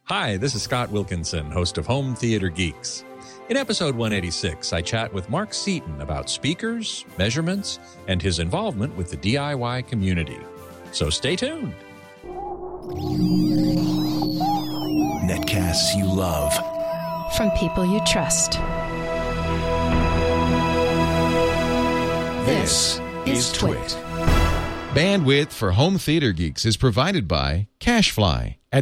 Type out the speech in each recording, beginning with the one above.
Hi, this is Scott Wilkinson, host of Home Theater Geeks. In episode 186, I chat with Mark Seaton about speakers, measurements, and his involvement with the DIY community. So stay tuned. Netcasts you love. From people you trust. This is Twit. Bandwidth for Home Theater Geeks is provided by CacheFly at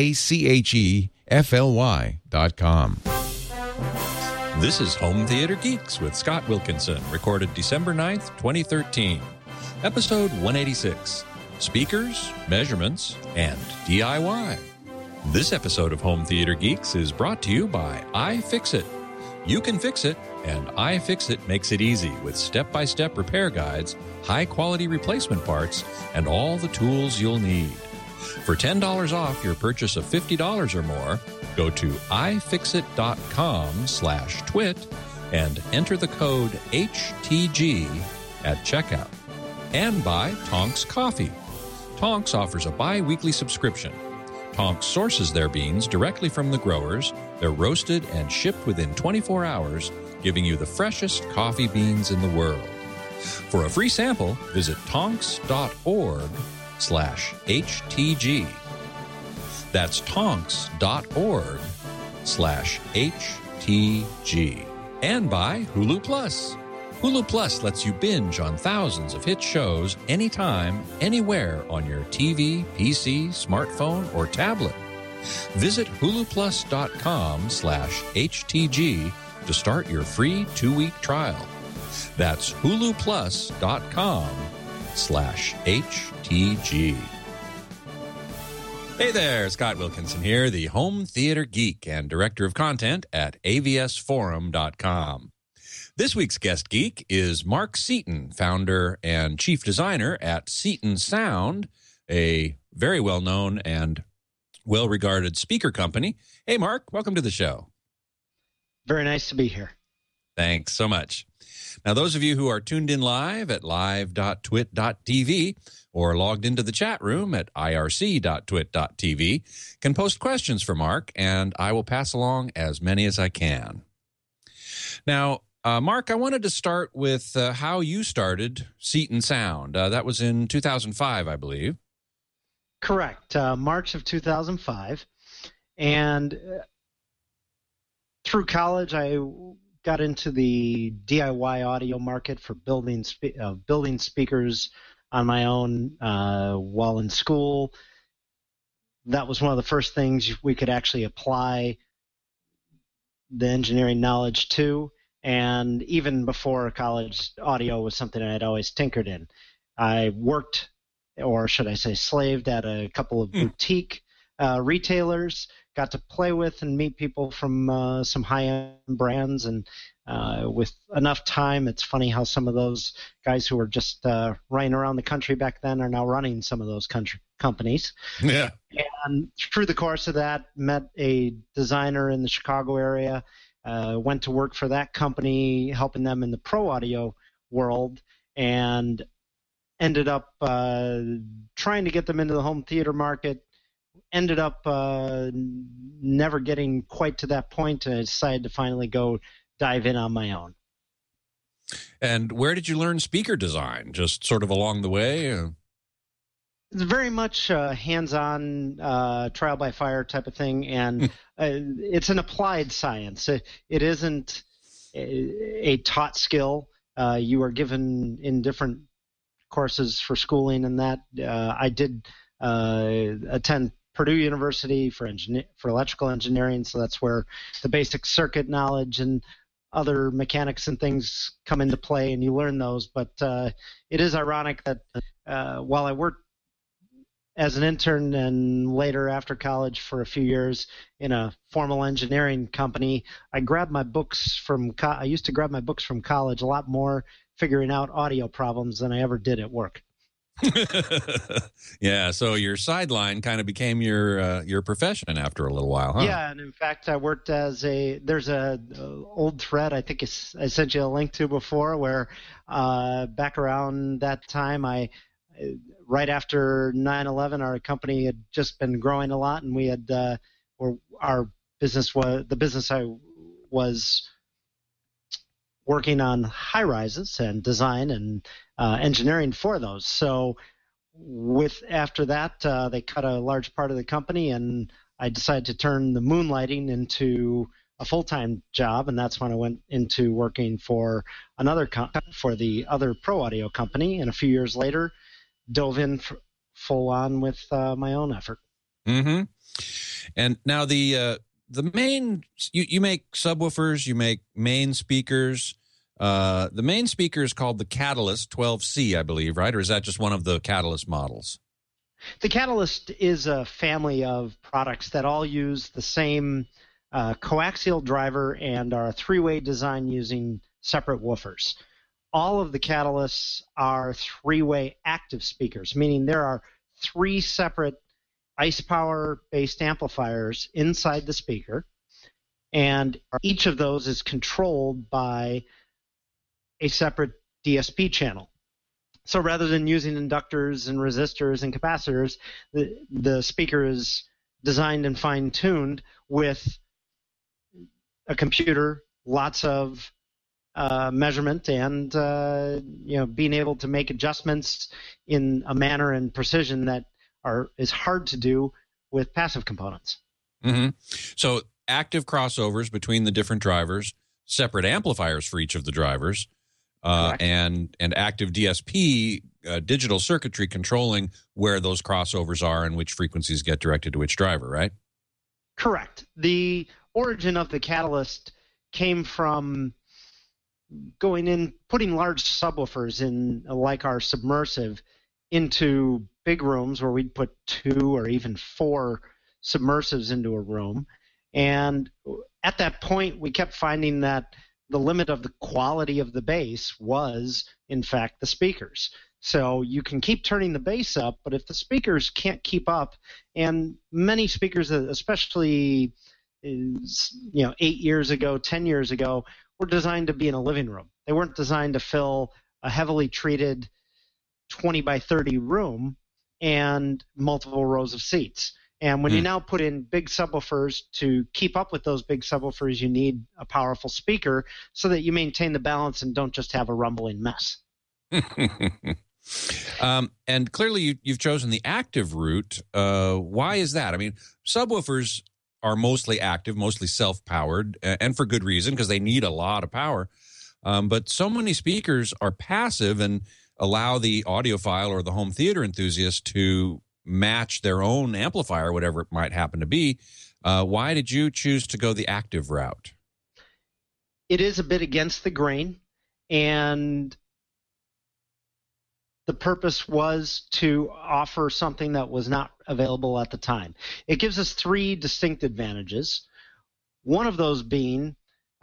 CacheFly.com. This is Home Theater Geeks with Scott Wilkinson, recorded December 9th, 2013. Episode 186, Speakers, Measurements, and DIY. This episode of Home Theater Geeks is brought to you by iFixit. You can fix it, and iFixit makes it easy with step-by-step repair guides, high-quality replacement parts, and all the tools you'll need. For $10 off your purchase of $50 or more, go to ifixit.com/twit and enter the code HTG at checkout. And by Tonks Coffee. Tonks offers a bi-weekly subscription. Tonks sources their beans directly from the growers. They're roasted and shipped within 24 hours, giving you the freshest coffee beans in the world. For a free sample, visit tonks.org/HTG. That's tonks.org/HTG. And by Hulu Plus. Hulu Plus lets you binge on thousands of hit shows anytime, anywhere on your TV, PC, smartphone, or tablet. Visit huluplus.com/HTG to start your free 2-week trial. That's huluplus.com/HTG. Hey there, Scott Wilkinson here, the Home Theater Geek and Director of Content at avsforum.com. This week's guest geek is Mark Seaton, founder and chief designer at Seaton Sound, a very well-known and well-regarded speaker company. Hey, Mark, welcome to the show. Very nice to be here. Thanks so much. Now, those of you who are tuned in live at live.twit.tv or logged into the chat room at irc.twit.tv can post questions for Mark, and I will pass along as many as I can. Now, Mark, I wanted to start with how you started Seaton Sound. That was in 2005, I believe. Correct. March of 2005. And through college, I got into the DIY audio market for building speakers on my own while in school. That was one of the first things we could actually apply the engineering knowledge to. And even before college, audio was something I had always tinkered in. I worked, or should I say slaved, at a couple of boutique retailers, got to play with and meet people from some high-end brands. And with enough time, it's funny how some of those guys who were just running around the country back then are now running some of those companies. Yeah. And through the course of that, met a designer in the Chicago area. Went to work for that company, helping them in the pro audio world, and ended up trying to get them into the home theater market. Ended up never getting quite to that point, and I decided to finally go dive in on my own. And where did you learn speaker design? Just sort of along the way? It's very much hands-on, trial by fire type of thing, and it's an applied science. It isn't a taught skill. You are given in different courses for schooling, and that I did attend Purdue University for electrical engineering, so that's where the basic circuit knowledge and other mechanics and things come into play, and you learn those. But it is ironic that while I worked as an intern and later after college for a few years in a formal engineering company, I grabbed my books from I used to grab my books from college a lot more figuring out audio problems than I ever did at work. Yeah, so your sideline kind of became your profession after a little while, huh? Yeah, and in fact, I worked as there's a old thread I think I sent you a link to before where back around that time, right after 9/11, our company had just been growing a lot, and we had or our business was the business I was working on high rises and design and engineering for those. So after that, they cut a large part of the company, and I decided to turn the moonlighting into a full-time job, and that's when I went into working for for the other pro audio company, and a few years later dove in full on with my own effort. Mm-hmm. And now the main, you make subwoofers, you make main speakers. The main speaker is called the Catalyst 12C, I believe, right? Or is that just one of the Catalyst models? The Catalyst is a family of products that all use the same coaxial driver and are a three-way design using separate woofers. All of the Catalysts are three-way active speakers, meaning there are three separate ICE power-based amplifiers inside the speaker, and each of those is controlled by a separate DSP channel. So rather than using inductors and resistors and capacitors, the speaker is designed and fine-tuned with a computer, lots of measurement, and being able to make adjustments in a manner and precision that is hard to do with passive components. Mm-hmm. So active crossovers between the different drivers, separate amplifiers for each of the drivers, and active DSP, digital circuitry controlling where those crossovers are and which frequencies get directed to which driver, right? Correct. The origin of the Catalyst came from putting large subwoofers in, like our Submersive, into big rooms where we'd put 2 or even 4 Submersives into a room. And at that point, we kept finding that the limit of the quality of the bass was, in fact, the speakers. So you can keep turning the bass up, but if the speakers can't keep up, and many speakers, especially 8 years ago, 10 years ago, were designed to be in a living room. They weren't designed to fill a heavily treated 20 by 30 room and multiple rows of seats. And when you now put in big subwoofers to keep up with those big subwoofers, you need a powerful speaker so that you maintain the balance and don't just have a rumbling mess. And clearly you've chosen the active route. Why is that? I mean, subwoofers are mostly active, mostly self-powered, and for good reason, because they need a lot of power. But so many speakers are passive and allow the audiophile or the home theater enthusiast to match their own amplifier, whatever it might happen to be. Why did you choose to go the active route? It is a bit against the grain, and the purpose was to offer something that was not available at the time. It gives us 3 distinct advantages. One of those being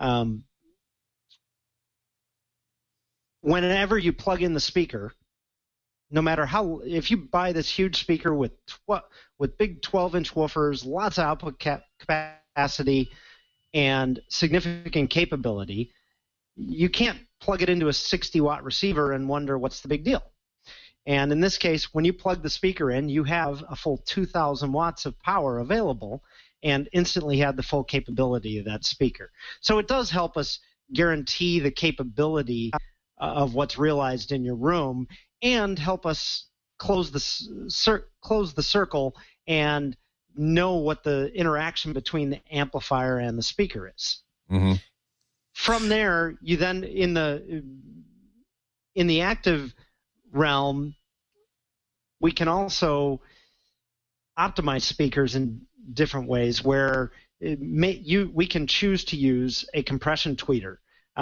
whenever you plug in the speaker, no matter if you buy this huge speaker with big 12-inch woofers, lots of output capacity, and significant capability, you can't plug it into a 60-watt receiver and wonder what's the big deal. And in this case, when you plug the speaker in, you have a full 2,000 watts of power available and instantly have the full capability of that speaker. So it does help us guarantee the capability of what's realized in your room and help us close the circle and know what the interaction between the amplifier and the speaker is. Mm-hmm. From there, you then in the active realm, we can also optimize speakers in different ways where we can choose to use a compression tweeter,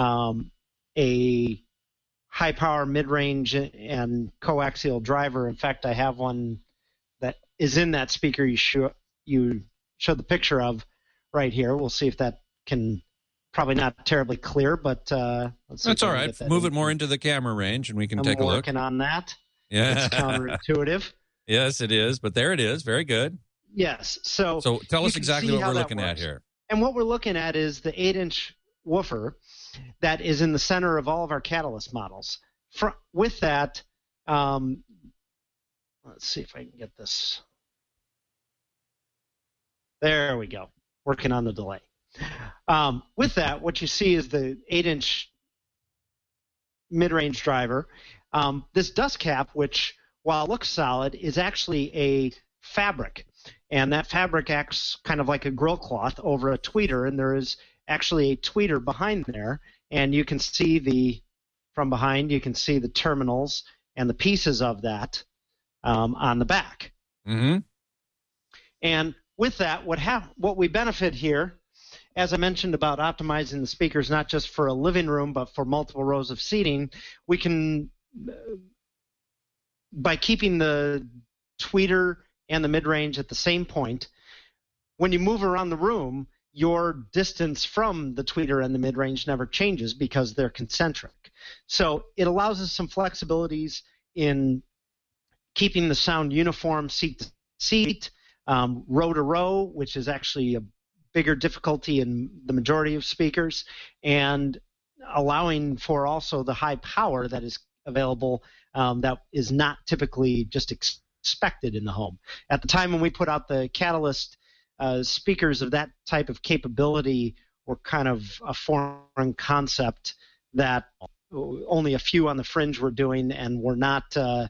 a high-power, mid-range, and coaxial driver. In fact, I have one that is in that speaker you showed the picture of right here. We'll see if that can. Probably not terribly clear, but let's see. That's all right. Move it more into the camera range, and we can take a look. I'm working on that. Yeah, it's counterintuitive. Yes, it is, but there it is. Very good. Yes. So tell us exactly what we're looking at here. And what we're looking at is the 8-inch woofer that is in the center of all of our Catalyst models. With that, let's see if I can get this. There we go. Working on the delay. With that, what you see is the 8-inch mid-range driver. This dust cap, which, while it looks solid, is actually a fabric. And that fabric acts kind of like a grill cloth over a tweeter, and there is actually a tweeter behind there. And you can see from behind, you can see the terminals and the pieces of that on the back. Mm-hmm. And with that, what we benefit here, as I mentioned about optimizing the speakers not just for a living room but for multiple rows of seating, we can, by keeping the tweeter and the mid-range at the same point, when you move around the room, your distance from the tweeter and the mid-range never changes because they're concentric. So it allows us some flexibilities in keeping the sound uniform seat to seat, row to row, which is actually a bigger difficulty in the majority of speakers, and allowing for also the high power that is available that is not typically just expected in the home. At the time when we put out the Catalyst, speakers of that type of capability were kind of a foreign concept that only a few on the fringe were doing and were not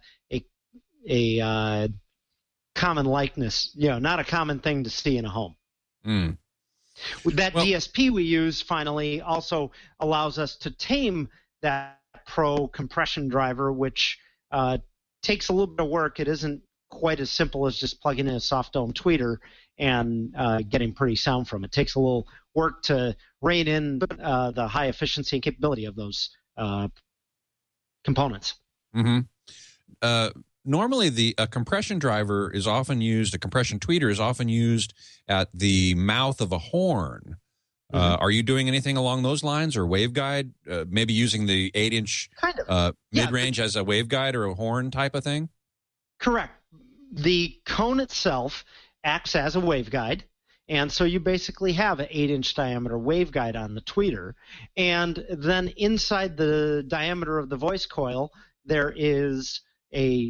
a common likeness, not a common thing to see in a home. Mm. That DSP we use finally also allows us to tame that Pro compression driver, which takes a little bit of work. It isn't quite as simple as just plugging in a soft dome tweeter and getting pretty sound from it. It takes a little work to rein in the high efficiency and capability of those components. Mm-hmm. Normally, a compression driver is often used, a compression tweeter is often used at the mouth of a horn. Mm-hmm. Are you doing anything along those lines, or waveguide, maybe using the 8-inch mid-range as a waveguide or a horn type of thing? Correct. The cone itself acts as a waveguide, and so you basically have an 8-inch diameter waveguide on the tweeter. And then inside the diameter of the voice coil, there is a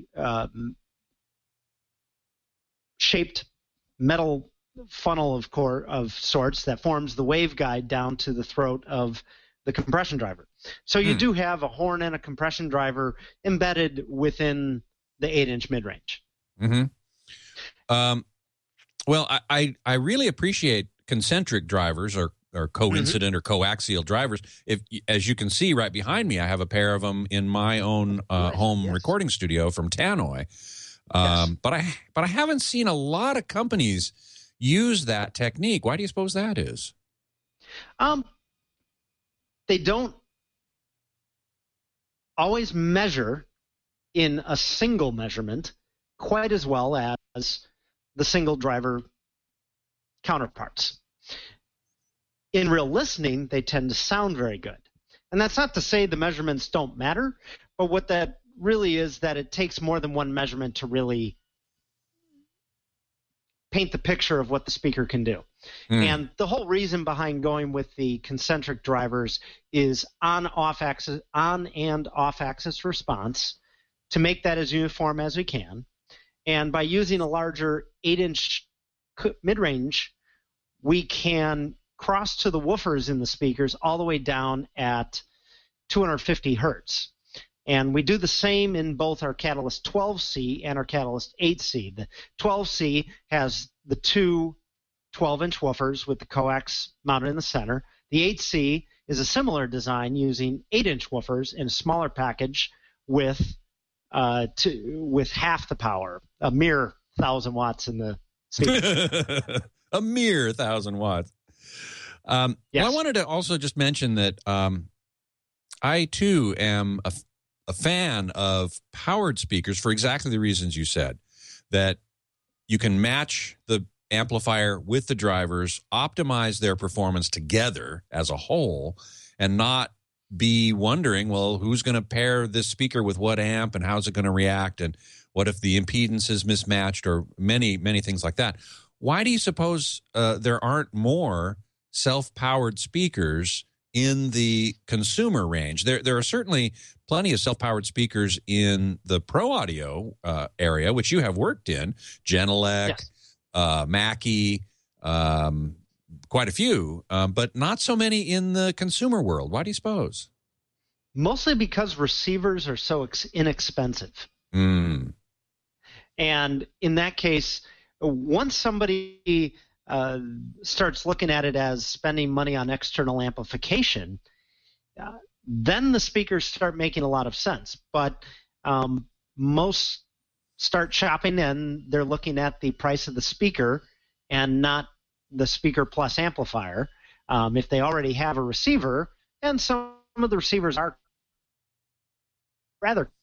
shaped metal funnel of sorts that forms the waveguide down to the throat of the compression driver. So you do have a horn and a compression driver embedded within the 8-inch mid-range. Mm-hmm. Well, I really appreciate concentric drivers or coincident or coaxial drivers. If, as you can see right behind me, I have a pair of them in my own home recording studio from Tannoy. But I haven't seen a lot of companies use that technique. Why do you suppose that is? They don't always measure in a single measurement quite as well as the single driver counterparts. In real listening, they tend to sound very good. And that's not to say the measurements don't matter, but what that really is that it takes more than one measurement to really paint the picture of what the speaker can do. And the whole reason behind going with the concentric drivers is on and off axis response to make that as uniform as we can. And by using a larger 8-inch mid-range, we can cross to the woofers in the speakers all the way down at 250 hertz. And we do the same in both our Catalyst 12C and our Catalyst 8C. The 12C has the two 12-inch woofers with the coax mounted in the center. The 8C is a similar design using 8-inch woofers in a smaller package with half the power, a mere 1,000 watts in the speaker. A mere 1,000 watts. Yes. Well, I wanted to also just mention that I, too, am a fan of powered speakers for exactly the reasons you said, that you can match the amplifier with the drivers, optimize their performance together as a whole, and not be wondering, well, who's going to pair this speaker with what amp and how's it going to react, and what if the impedance is mismatched, or many, many things like that. Why do you suppose there aren't more self-powered speakers in the consumer range? There are certainly plenty of self-powered speakers in the pro audio area, which you have worked in, Genelec, yes. Mackie, quite a few, but not so many in the consumer world. Why do you suppose? Mostly because receivers are so inexpensive. Mm. And in that case, once somebody starts looking at it as spending money on external amplification, then the speakers start making a lot of sense. But most start shopping and they're looking at the price of the speaker and not the speaker plus amplifier. If they already have a receiver, and some of the receivers are rather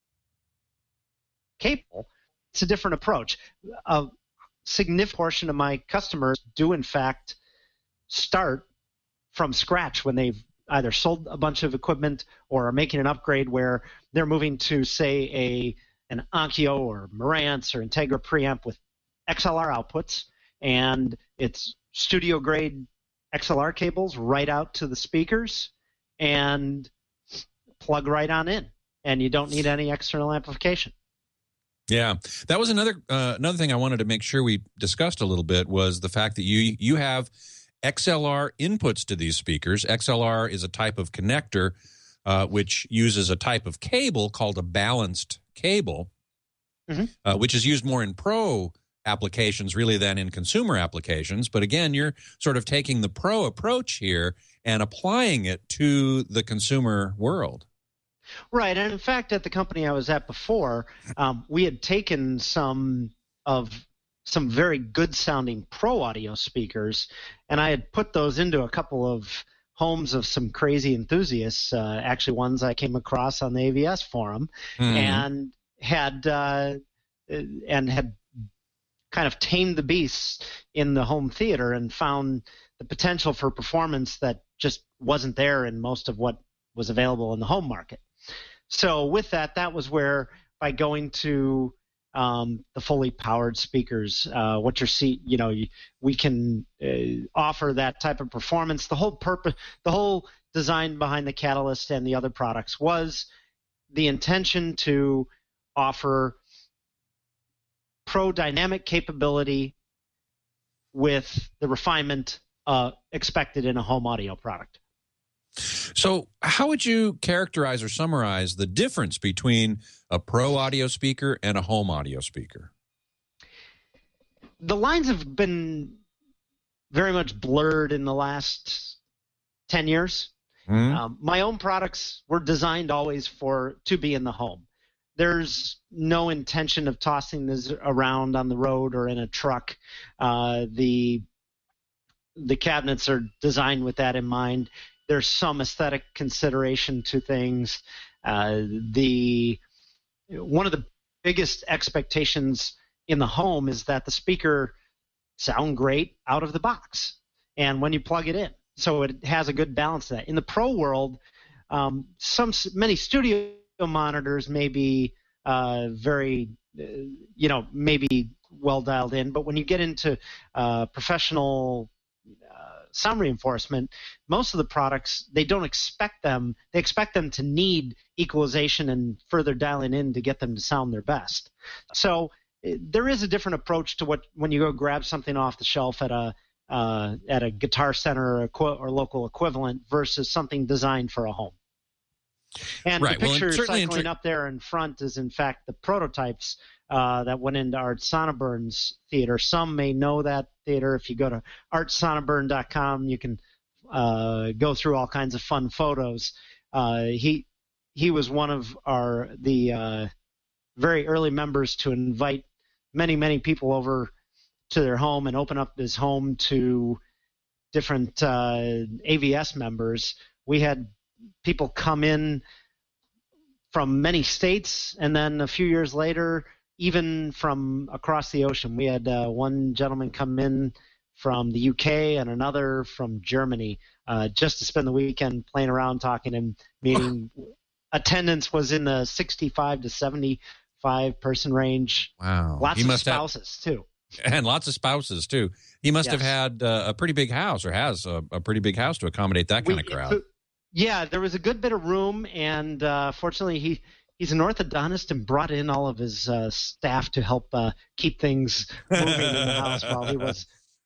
capable, it's a different approach. A significant portion of my customers do, in fact, start from scratch when they've either sold a bunch of equipment or are making an upgrade where they're moving to, say, an Onkyo or Marantz or Integra preamp with XLR outputs, and it's studio-grade XLR cables right out to the speakers and plug right on in, and you don't need any external amplification. Yeah, that was another thing I wanted to make sure we discussed a little bit was the fact that you have XLR inputs to these speakers. XLR is a type of connector which uses a type of cable called a balanced cable, which is used more in pro applications really than in consumer applications. But again, you're sort of taking the pro approach here and applying it to the consumer world. Right, and in fact, at the company I was at before, we had taken some very good-sounding pro audio speakers, and I had put those into a couple of homes of some crazy enthusiasts, actually ones I came across on the AVS forum, and had kind of tamed the beasts in the home theater and found the potential for performance that just wasn't there in most of what was available in the home market. So with that was where, by going to the fully powered speakers, we can offer that type of performance. The whole design behind the Catalyst and the other products was the intention to offer pro dynamic capability with the refinement expected in a home audio product. So how would you characterize or summarize the difference between a pro audio speaker and a home audio speaker? The lines have been very much blurred in the last 10 years. My own products were designed always to be in the home. There's no intention of tossing this around on the road or in a truck. The cabinets are designed with that in mind. There's some aesthetic consideration to things. One of the biggest expectations in the home is that the speaker sound great out of the box and when you plug it in. So it has a good balance to that. In the pro world, many studio monitors may be maybe well dialed in, but when you get into professional sound reinforcement, most of the products, they expect them to need equalization and further dialing in to get them to sound their best. So there is a different approach to when you go grab something off the shelf at a Guitar Center or local equivalent versus something designed for a home. And right. The picture cycling up there in front is in fact the prototypes that went into Art Sonnenburn's theater. Some may know that theater. If you go to artsonnenburn.com, you can go through all kinds of fun photos. He was one of the very early members to invite many people over to their home and open up his home to different AVS members. We had people come in from many states, and then a few years later, even from across the ocean. We had one gentleman come in from the UK and another from Germany just to spend the weekend playing around, talking and meeting. Attendance was in the 65 to 75 person range. Wow. Lots of spouses, too. And lots of spouses, too. He must have had a pretty big house, or has a pretty big house to accommodate that kind of crowd. Yeah, there was a good bit of room, and fortunately he's an orthodontist and brought in all of his staff to help keep things moving in the house while he was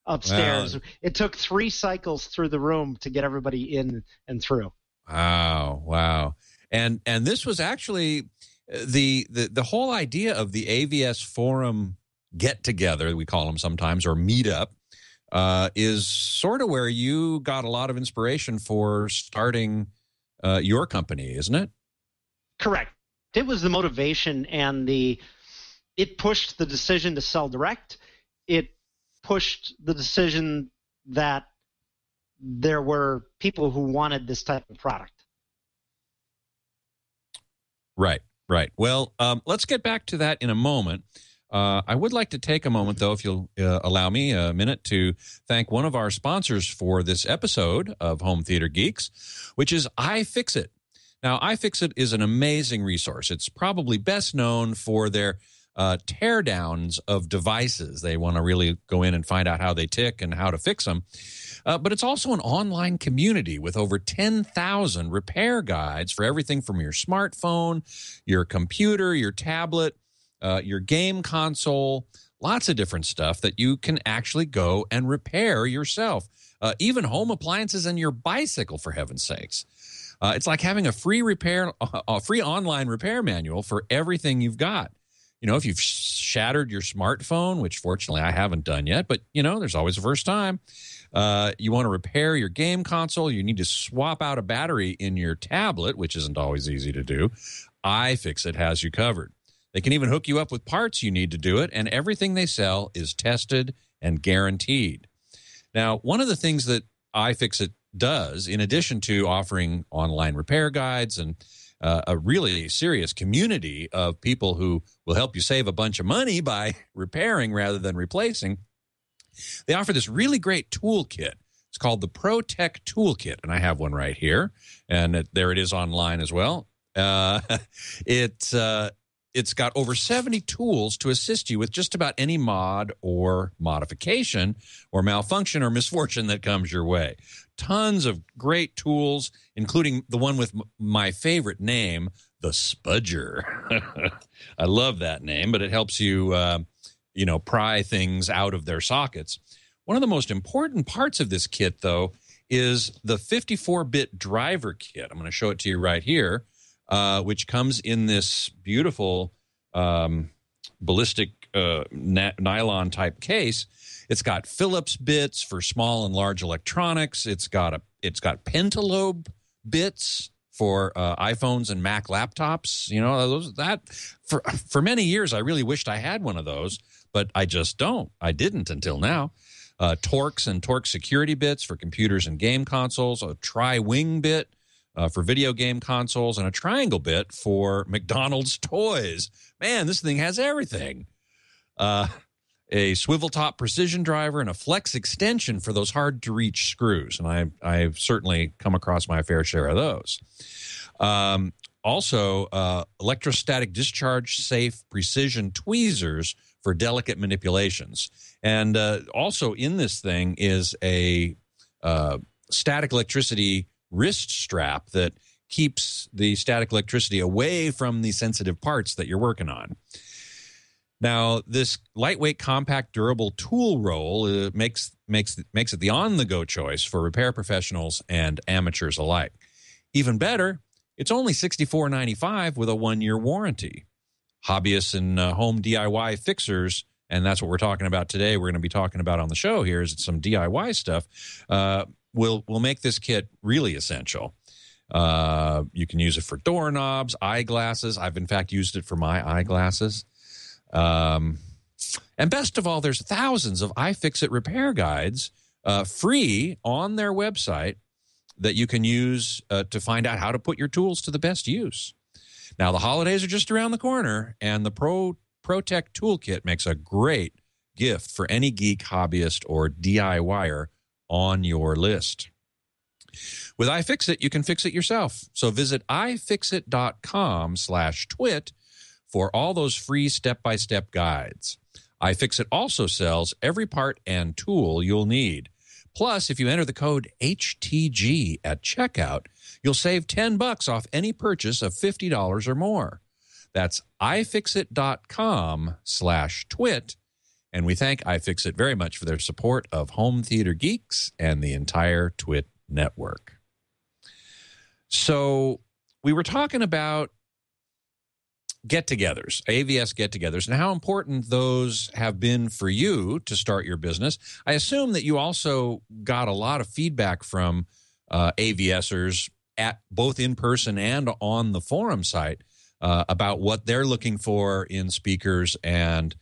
upstairs. Wow. It took 3 cycles through the room to get everybody in and through. Wow. And this was actually the whole idea of the AVS forum get-together, we call them sometimes, or meetup, is sort of where you got a lot of inspiration for starting your company, isn't it? Correct. It was the motivation, and it pushed the decision to sell direct. It pushed the decision that there were people who wanted this type of product. Right. Well, let's get back to that in a moment. I would like to take a moment, though, if you'll allow me a minute, to thank one of our sponsors for this episode of Home Theater Geeks, which is iFixit. Now, iFixit is an amazing resource. It's probably best known for their teardowns of devices. They want to really go in and find out how they tick and how to fix them. But it's also an online community with over 10,000 repair guides for everything from your smartphone, your computer, your tablet, your game console, lots of different stuff that you can actually go and repair yourself. Even home appliances and your bicycle, for heaven's sakes. It's like having a free online repair manual for everything you've got. You know, if you've shattered your smartphone, which fortunately I haven't done yet, but, you know, there's always a first time. You want to repair your game console, you need to swap out a battery in your tablet, which isn't always easy to do. iFixit has you covered. They can even hook you up with parts you need to do it, and everything they sell is tested and guaranteed. Now, one of the things that iFixit does, in addition to offering online repair guides and a really serious community of people who will help you save a bunch of money by repairing rather than replacing, they offer this really great toolkit. It's called the ProTech Toolkit, and I have one right here, and there it is online as well. It's got over 70 tools to assist you with just about any mod or modification or malfunction or misfortune that comes your way. Tons of great tools, including the one with my favorite name, the Spudger. I love that name, but it helps you, pry things out of their sockets. One of the most important parts of this kit, though, is the 54-bit driver kit. I'm going to show it to you right here, which comes in this beautiful ballistic nylon-type case. It's got Phillips bits for small and large electronics. It's got Pentalobe bits for iPhones and Mac laptops. You know, for many years I really wished I had one of those, but I just don't. I didn't until now. Torx and Torx security bits for computers and game consoles. A tri-wing bit for video game consoles, and a triangle bit for McDonald's toys. Man, this thing has everything. A swivel top precision driver and a flex extension for those hard to reach screws. And I've certainly come across my fair share of those. Also, electrostatic discharge safe precision tweezers for delicate manipulations. And also in this thing is a static electricity wrist strap that keeps the static electricity away from the sensitive parts that you're working on. Now, this lightweight, compact, durable tool roll makes it the on-the-go choice for repair professionals and amateurs alike. Even better, it's only $64.95 with a 1-year warranty. Hobbyists and home DIY fixers, and that's what we're talking about today. We're going to be talking about on the show here is some DIY stuff. Will make this kit really essential. You can use it for doorknobs, eyeglasses. I've, in fact, used it for my eyeglasses. And best of all, there's thousands of iFixit repair guides free on their website that you can use to find out how to put your tools to the best use. Now, the holidays are just around the corner, and the ProTech Toolkit makes a great gift for any geek, hobbyist, or DIYer on your list. With iFixit, you can fix it yourself. So visit ifixit.com/twit for all those free step-by-step guides. iFixit also sells every part and tool you'll need. Plus, if you enter the code HTG at checkout, you'll save $10 off any purchase of $50 or more. That's ifixit.com/twit, And we thank iFixit very much for their support of Home Theater Geeks and the entire TWiT network. So we were talking about get-togethers, AVS get-togethers, and how important those have been for you to start your business. I assume that you also got a lot of feedback from AVSers at both in person and on the forum site about what they're looking for in speakers and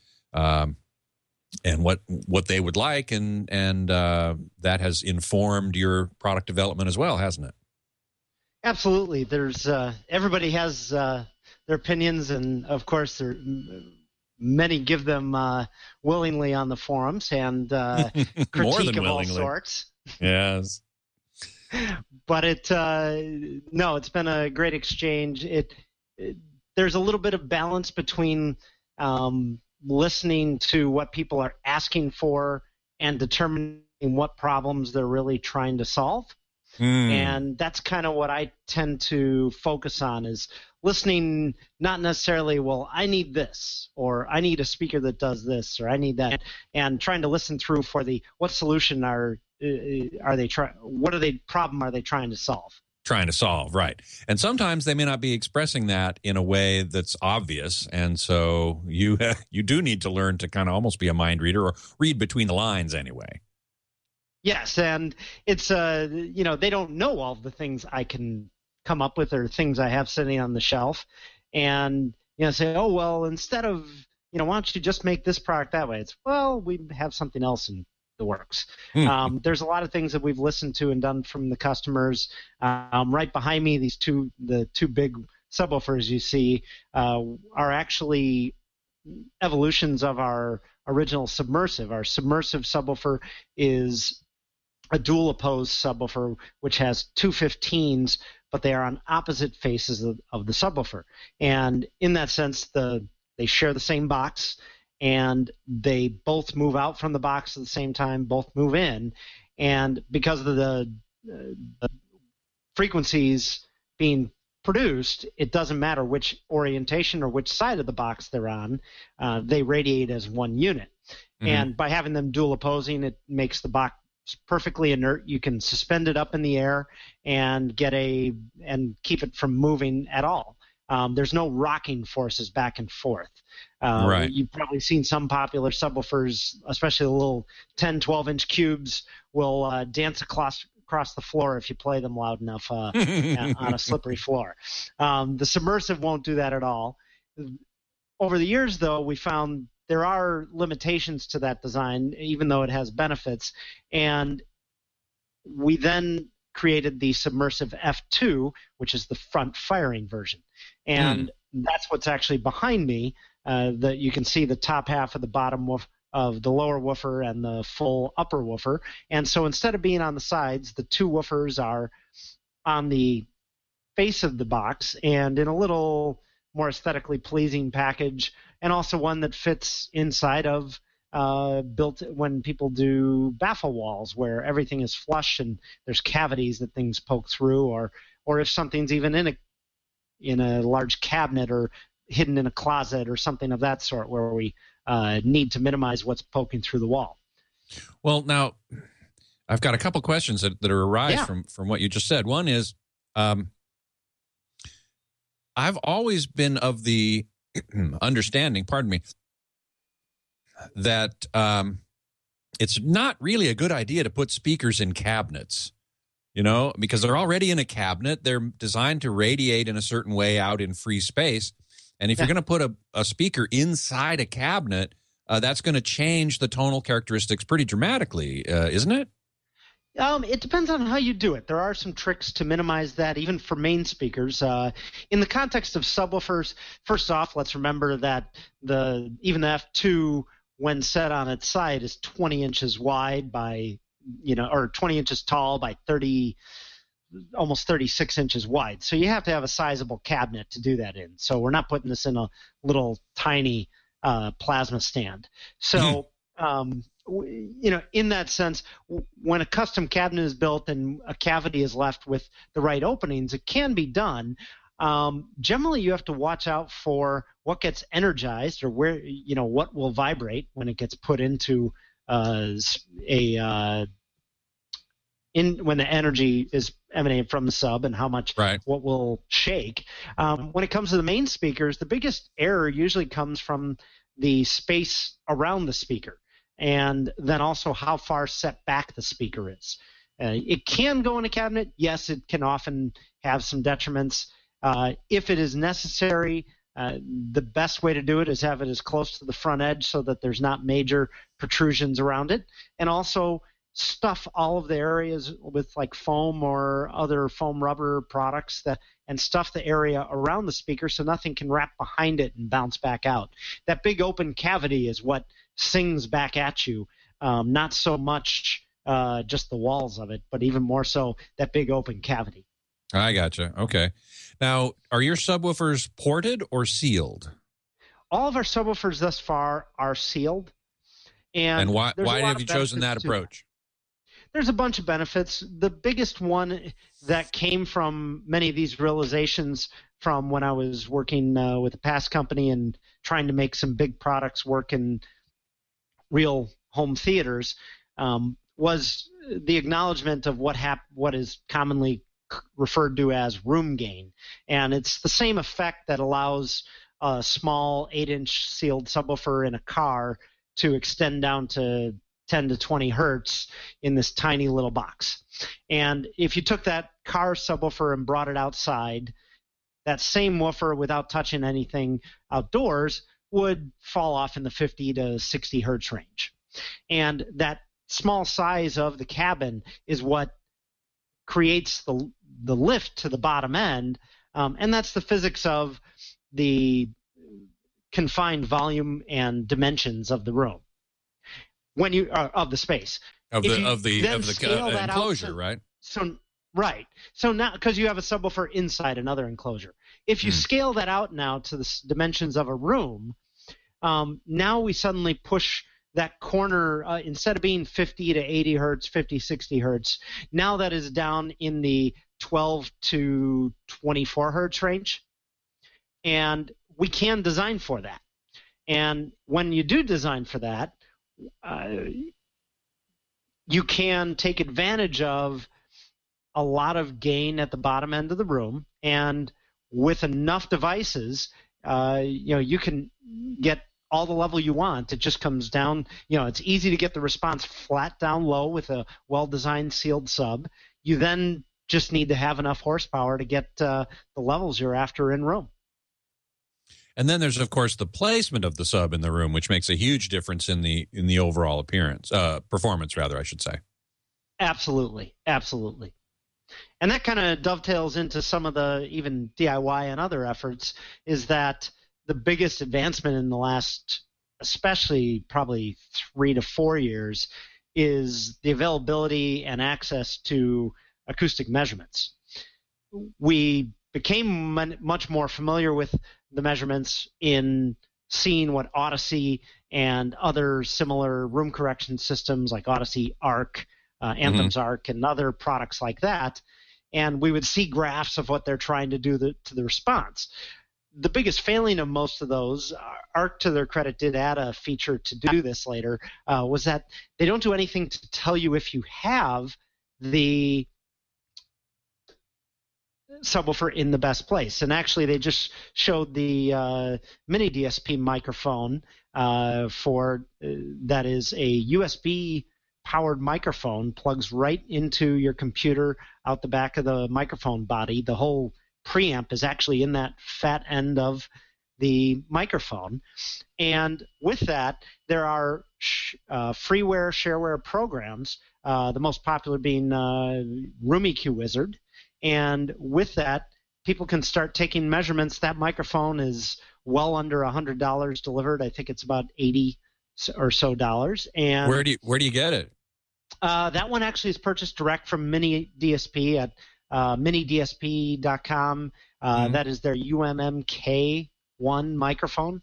what they would like, and that has informed your product development as well, hasn't it? Absolutely. There's everybody has their opinions, and of course, many give them willingly on the forums and critique of all sorts. Yes. But it's been a great exchange. There's a little bit of balance between listening to what people are asking for and determining what problems they're really trying to solve. And that's kind of what I tend to focus on, is listening, not necessarily, well, I need this, or I need a speaker that does this, or I need that, and trying to listen through for what solution are they trying, problem are they trying to solve? Trying to solve, right. And sometimes they may not be expressing that in a way that's obvious, and so you do need to learn to kind of almost be a mind reader, or read between the lines anyway. Yes, and it's they don't know all the things I can come up with, or things I have sitting on the shelf, and say, oh well, instead of why don't you just make this product that way? It's, well, we have something else in the works. There's a lot of things that we've listened to and done from the customers. Right behind me, the two big subwoofers you see are actually evolutions of our original submersive. Our submersive subwoofer is a dual opposed subwoofer, which has two 15s, but they are on opposite faces of the subwoofer. And in that sense, they share the same box, and they both move out from the box at the same time, both move in. And because of the frequencies being produced, it doesn't matter which orientation or which side of the box they're on, they radiate as one unit. Mm-hmm. And by having them dual opposing, it makes the box perfectly inert. You can suspend it up in the air and keep it from moving at all. There's no rocking forces back and forth. Right. You've probably seen some popular subwoofers, especially the little 10, 12-inch cubes, will dance across the floor if you play them loud enough on a slippery floor. The submersive won't do that at all. Over the years, though, we found there are limitations to that design, even though it has benefits. And we then created the Submersive F2, which is the front firing version. And that's what's actually behind me. That you can see the top half of the bottom of the lower woofer and the full upper woofer. And so instead of being on the sides, the two woofers are on the face of the box and in a little more aesthetically pleasing package, and also one that fits inside of built when people do baffle walls where everything is flush and there's cavities that things poke through, or if something's even in a large cabinet or hidden in a closet or something of that sort, where we need to minimize what's poking through the wall. Well, now I've got a couple questions that arise from what you just said. One is, I've always been of the understanding, that it's not really a good idea to put speakers in cabinets, because they're already in a cabinet. They're designed to radiate in a certain way out in free space. And if you're going to put a speaker inside a cabinet, that's going to change the tonal characteristics pretty dramatically, isn't it? It depends on how you do it. There are some tricks to minimize that, even for main speakers. In the context of subwoofers, first off, let's remember that even the F2, when set on its side, is 20 inches wide by, or 20 inches tall by almost 36 inches wide. So you have to have a sizable cabinet to do that in. So we're not putting this in a little tiny plasma stand. So, in that sense, when a custom cabinet is built and a cavity is left with the right openings, it can be done. Generally, you have to watch out for what gets energized or where, what will vibrate when it gets put into when the energy is emanating from the sub, and how much what will shake. When it comes to the main speakers, the biggest error usually comes from the space around the speaker, and then also how far set back the speaker is. It can go in a cabinet. Yes, it can often have some detriments. If it is necessary, the best way to do it is have it as close to the front edge so that there's not major protrusions around it, and also stuff all of the areas with like foam or other foam rubber products and stuff the area around the speaker so nothing can wrap behind it and bounce back out. That big open cavity is what sings back at you, not so much just the walls of it, but even more so that big open cavity. I gotcha. Okay. Now, are your subwoofers ported or sealed? All of our subwoofers thus far are sealed. And why have you chosen that approach? There's a bunch of benefits. The biggest one that came from many of these realizations from when I was working with a past company and trying to make some big products work in real home theaters was the acknowledgement of what is commonly referred to as room gain. And it's the same effect that allows a small 8-inch sealed subwoofer in a car to extend down to 10 to 20 hertz in this tiny little box. And if you took that car subwoofer and brought it outside, that same woofer without touching anything outdoors would fall off in the 50 to 60 hertz range. And that small size of the cabin is what creates the lift to the bottom end, and that's the physics of the confined volume and dimensions of the room. When you of the space of the enclosure, right? So now, because you have a subwoofer inside another enclosure, if you scale that out now to the dimensions of a room, now we suddenly push that corner, instead of being 50 to 80 hertz, 50, 60 hertz, now that is down in the 12 to 24 hertz range, and we can design for that. And when you do design for that, you can take advantage of a lot of gain at the bottom end of the room, and with enough devices, you can get all the level you want. It just comes down, it's easy to get the response flat down low with a well-designed sealed sub. You then just need to have enough horsepower to get the levels you're after in room. And then there's, of course, the placement of the sub in the room, which makes a huge difference in the overall performance, rather, I should say. Absolutely. And that kind of dovetails into some of the even DIY and other efforts, is that the biggest advancement in the last, especially probably 3 to 4 years, is the availability and access to acoustic measurements. We became much more familiar with the measurements in seeing what Odyssey and other similar room correction systems like Odyssey Arc, Anthem's Arc, and other products like that, and we would see graphs of what they're trying to do to the response. The biggest failing of most of those, Arc, to their credit, did add a feature to do this later, was that they don't do anything to tell you if you have the subwoofer in the best place. And actually, they just showed the mini DSP microphone that is a USB powered microphone, plugs right into your computer out the back of the microphone body. The whole preamp is actually in that fat end of the microphone. And with that, there are freeware, shareware programs, the most popular being Room EQ Wizard. And with that, people can start taking measurements. That microphone is well under $100 delivered. I think it's about $80 or so dollars. And where do you get it? That one actually is purchased direct from Mini DSP at minidsp.com. That is their UMMK1 microphone.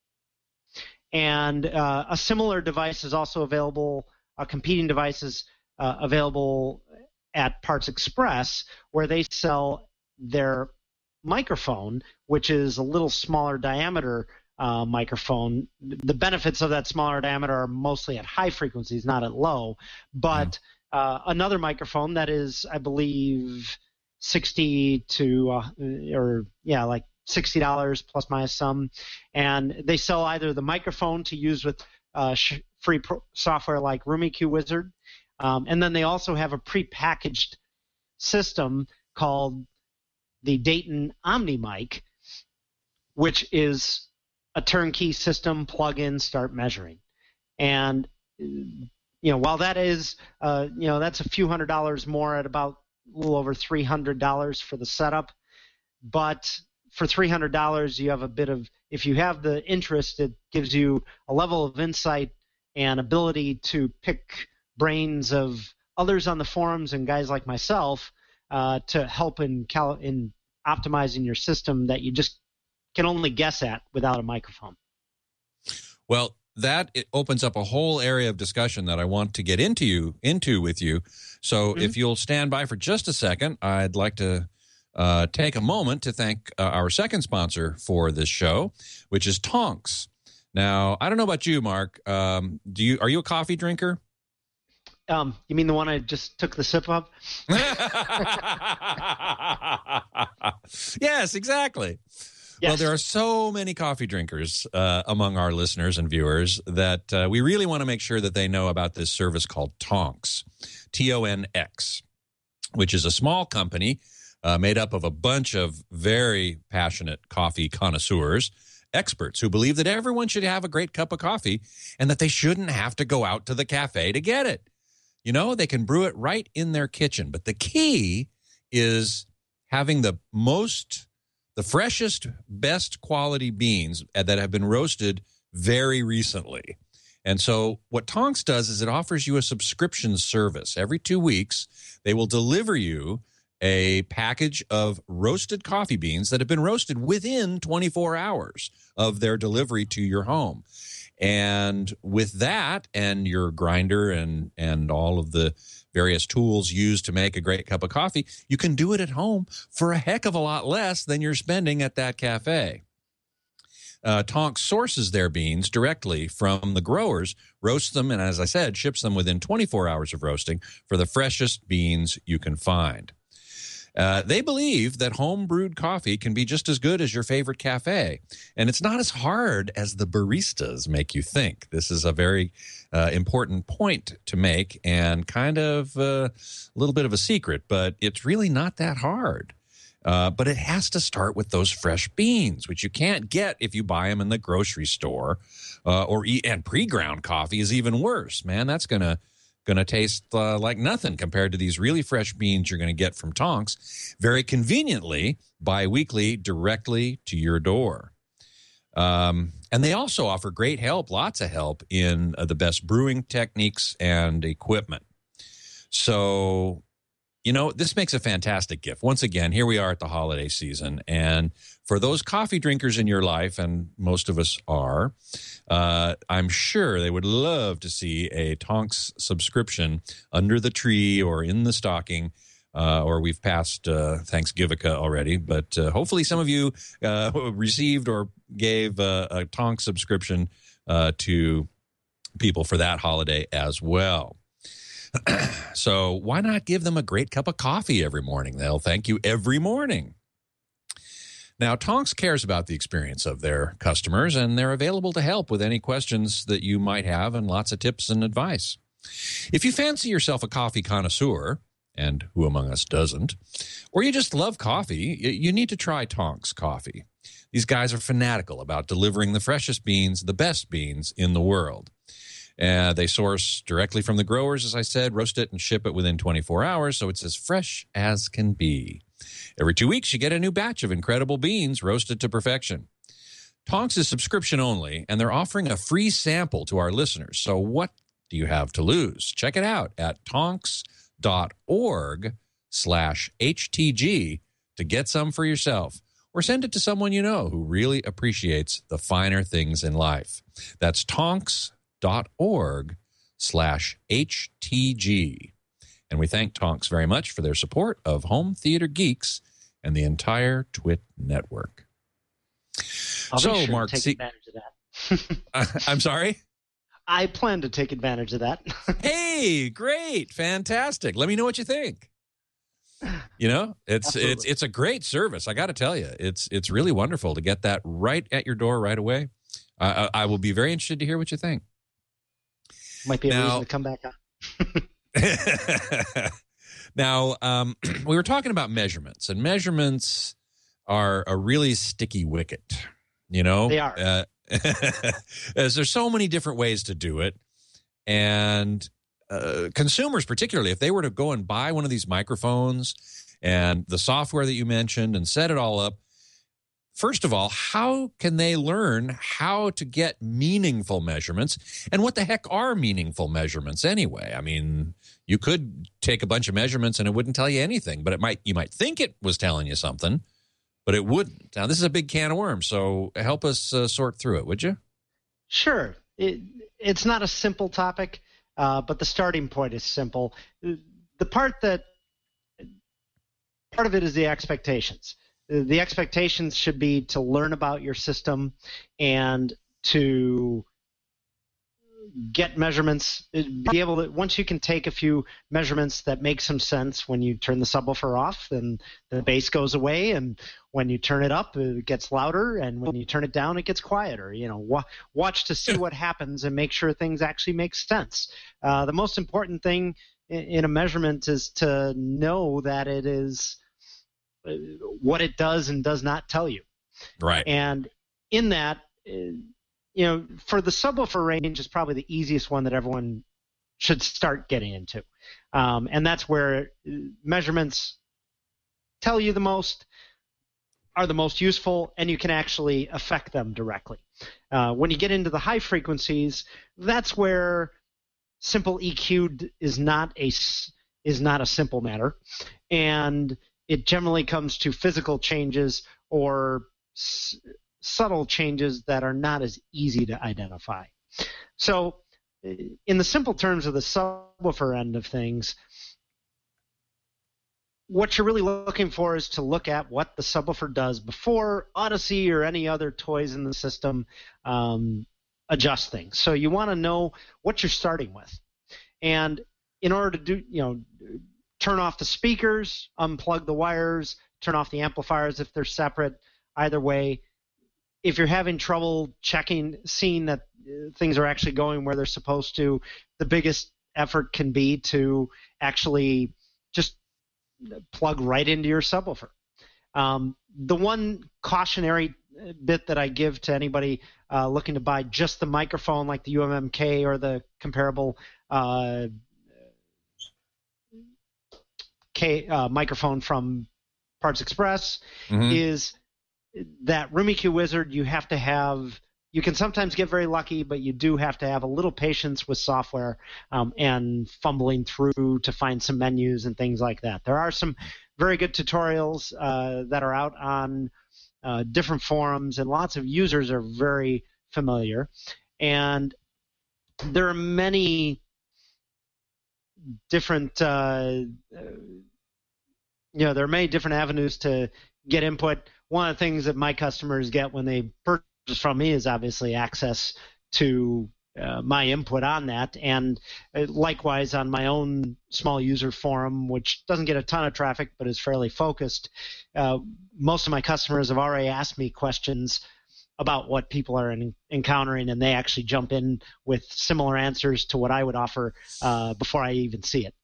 And a similar device is also available, a competing device is available at Parts Express, where they sell their microphone, which is a little smaller diameter microphone. The benefits of that smaller diameter are mostly at high frequencies, not at low. But another microphone that is, I believe, $60 plus minus some, and they sell either the microphone to use with free software like Room EQ Wizard, and then they also have a prepackaged system called the Dayton OmniMic, which is a turnkey system, plug in, start measuring. And while that is that's a few $100s more at about a little over $300 for the setup, but for $300 you have a bit of, if you have the interest, it gives you a level of insight and ability to pick brains of others on the forums and guys like myself to help in optimizing your system that you just can only guess at without a microphone. Well, that it opens up a whole area of discussion that I want to get into with you. So if you'll stand by for just a second, I'd like to take a moment to thank our second sponsor for this show, which is Tonks. Now, I don't know about you, Mark. Are you a coffee drinker? You mean the one I just took the sip of? Yes, exactly. Yes. Well, there are so many coffee drinkers among our listeners and viewers that we really want to make sure that they know about this service called Tonks, Tonx, which is a small company made up of a bunch of very passionate coffee connoisseurs, experts who believe that everyone should have a great cup of coffee and that they shouldn't have to go out to the cafe to get it. They can brew it right in their kitchen. But the key is having the freshest, best quality beans that have been roasted very recently. And so what Tonks does is it offers you a subscription service. Every 2 weeks, they will deliver you a package of roasted coffee beans that have been roasted within 24 hours of their delivery to your home. And with that and your grinder and all of the various tools used to make a great cup of coffee, you can do it at home for a heck of a lot less than you're spending at that cafe. Tonks sources their beans directly from the growers, roasts them, and as I said, ships them within 24 hours of roasting for the freshest beans you can find. They believe that home-brewed coffee can be just as good as your favorite cafe, and it's not as hard as the baristas make you think. This is a very important point to make and kind of a little bit of a secret, but it's really not that hard. But it has to start with those fresh beans, which you can't get if you buy them in the grocery store, and pre-ground coffee is even worse. Man, that's going to taste like nothing compared to these really fresh beans you're going to get from Tonks, very conveniently, bi-weekly, directly to your door. And they also offer great help, lots of help in the best brewing techniques and equipment. So, this makes a fantastic gift. Once again, here we are at the holiday season, and for those coffee drinkers in your life, and most of us are, I'm sure they would love to see a Tonks subscription under the tree or in the stocking, or we've passed Thanksgiving already, but hopefully some of you received or gave a Tonks subscription to people for that holiday as well. So why not give them a great cup of coffee every morning? They'll thank you every morning. Now, Tonks cares about the experience of their customers, and they're available to help with any questions that you might have and lots of tips and advice. If you fancy yourself a coffee connoisseur, and who among us doesn't, or you just love coffee, you need to try Tonks coffee. These guys are fanatical about delivering the freshest beans, the best beans in the world. They source directly from the growers, as I said, roast it and ship it within 24 hours, so it's as fresh as can be. Every 2 weeks, you get a new batch of incredible beans roasted to perfection. Tonks is subscription only, and they're offering a free sample to our listeners. So what do you have to lose? Check it out at tonks.org/HTG to get some for yourself, or send it to someone you know who really appreciates the finer things in life. That's tonks.org/HTG. And we thank Tonks very much for their support of Home Theater Geeks and the entire TWiT network. I'll be sure Mark, to take advantage of that. I'm sorry? I plan to take advantage of that. Hey, great. Fantastic. Let me know what you think. You know, it's a great service. I got to tell you, it's really wonderful to get that right at your door right away. I will be very interested to hear what you think. Might be a reason to come back on. Now, we were talking about measurements, and measurements are a really sticky wicket. You know, they are. As there's so many different ways to do it, and consumers, particularly, if they were to go and buy one of these microphones and the software that you mentioned and set it all up, first of all, how can they learn how to get meaningful measurements? And what the heck are meaningful measurements anyway? I mean, you could take a bunch of measurements and it wouldn't tell you anything, but you might think it was telling you something, but it wouldn't. Now, this is a big can of worms, so help us sort through it, would you? Sure. It's not a simple topic, but the starting point is simple. The part of it is the expectations. The expectations should be to learn about your system and to get measurements, be able to, once you can take a few measurements that make some sense, when you turn the subwoofer off, then the bass goes away, and when you turn it up, it gets louder, and when you turn it down, it gets quieter. You know, watch to see what happens and make sure things actually make sense. The most important thing in a measurement is to know that it is what it does and does not tell you. Right. And in that, you know, for the subwoofer range is probably the easiest one that everyone should start getting into. And that's where measurements tell you the most, are the most useful, and you can actually affect them directly. When you get into the high frequencies, that's where simple EQ is not a simple matter. And it generally comes to physical changes or subtle changes that are not as easy to identify. So in the simple terms of the subwoofer end of things, what you're really looking for is to look at what the subwoofer does before Odyssey or any other toys in the system adjust things. So you want to know what you're starting with. And in order to do, you know, turn off the speakers, unplug the wires, turn off the amplifiers if they're separate, either way, if you're having trouble seeing that things are actually going where they're supposed to, the biggest effort can be to actually just plug right into your subwoofer. The one cautionary bit that I give to anybody looking to buy just the microphone, like the UMMK or the comparable microphone from Parts Express, is that Room EQ Wizard, you can sometimes get very lucky, but you do have to have a little patience with software and fumbling through to find some menus and things like that. There are some very good tutorials that are out on different forums, and lots of users are very familiar. And there are many different there are many different avenues to get input. One of the things that my customers get when they purchase from me is obviously access to my input on that, and likewise on my own small user forum, which doesn't get a ton of traffic but is fairly focused. Most of my customers have already asked me questions about what people are encountering, and they actually jump in with similar answers to what I would offer before I even see it.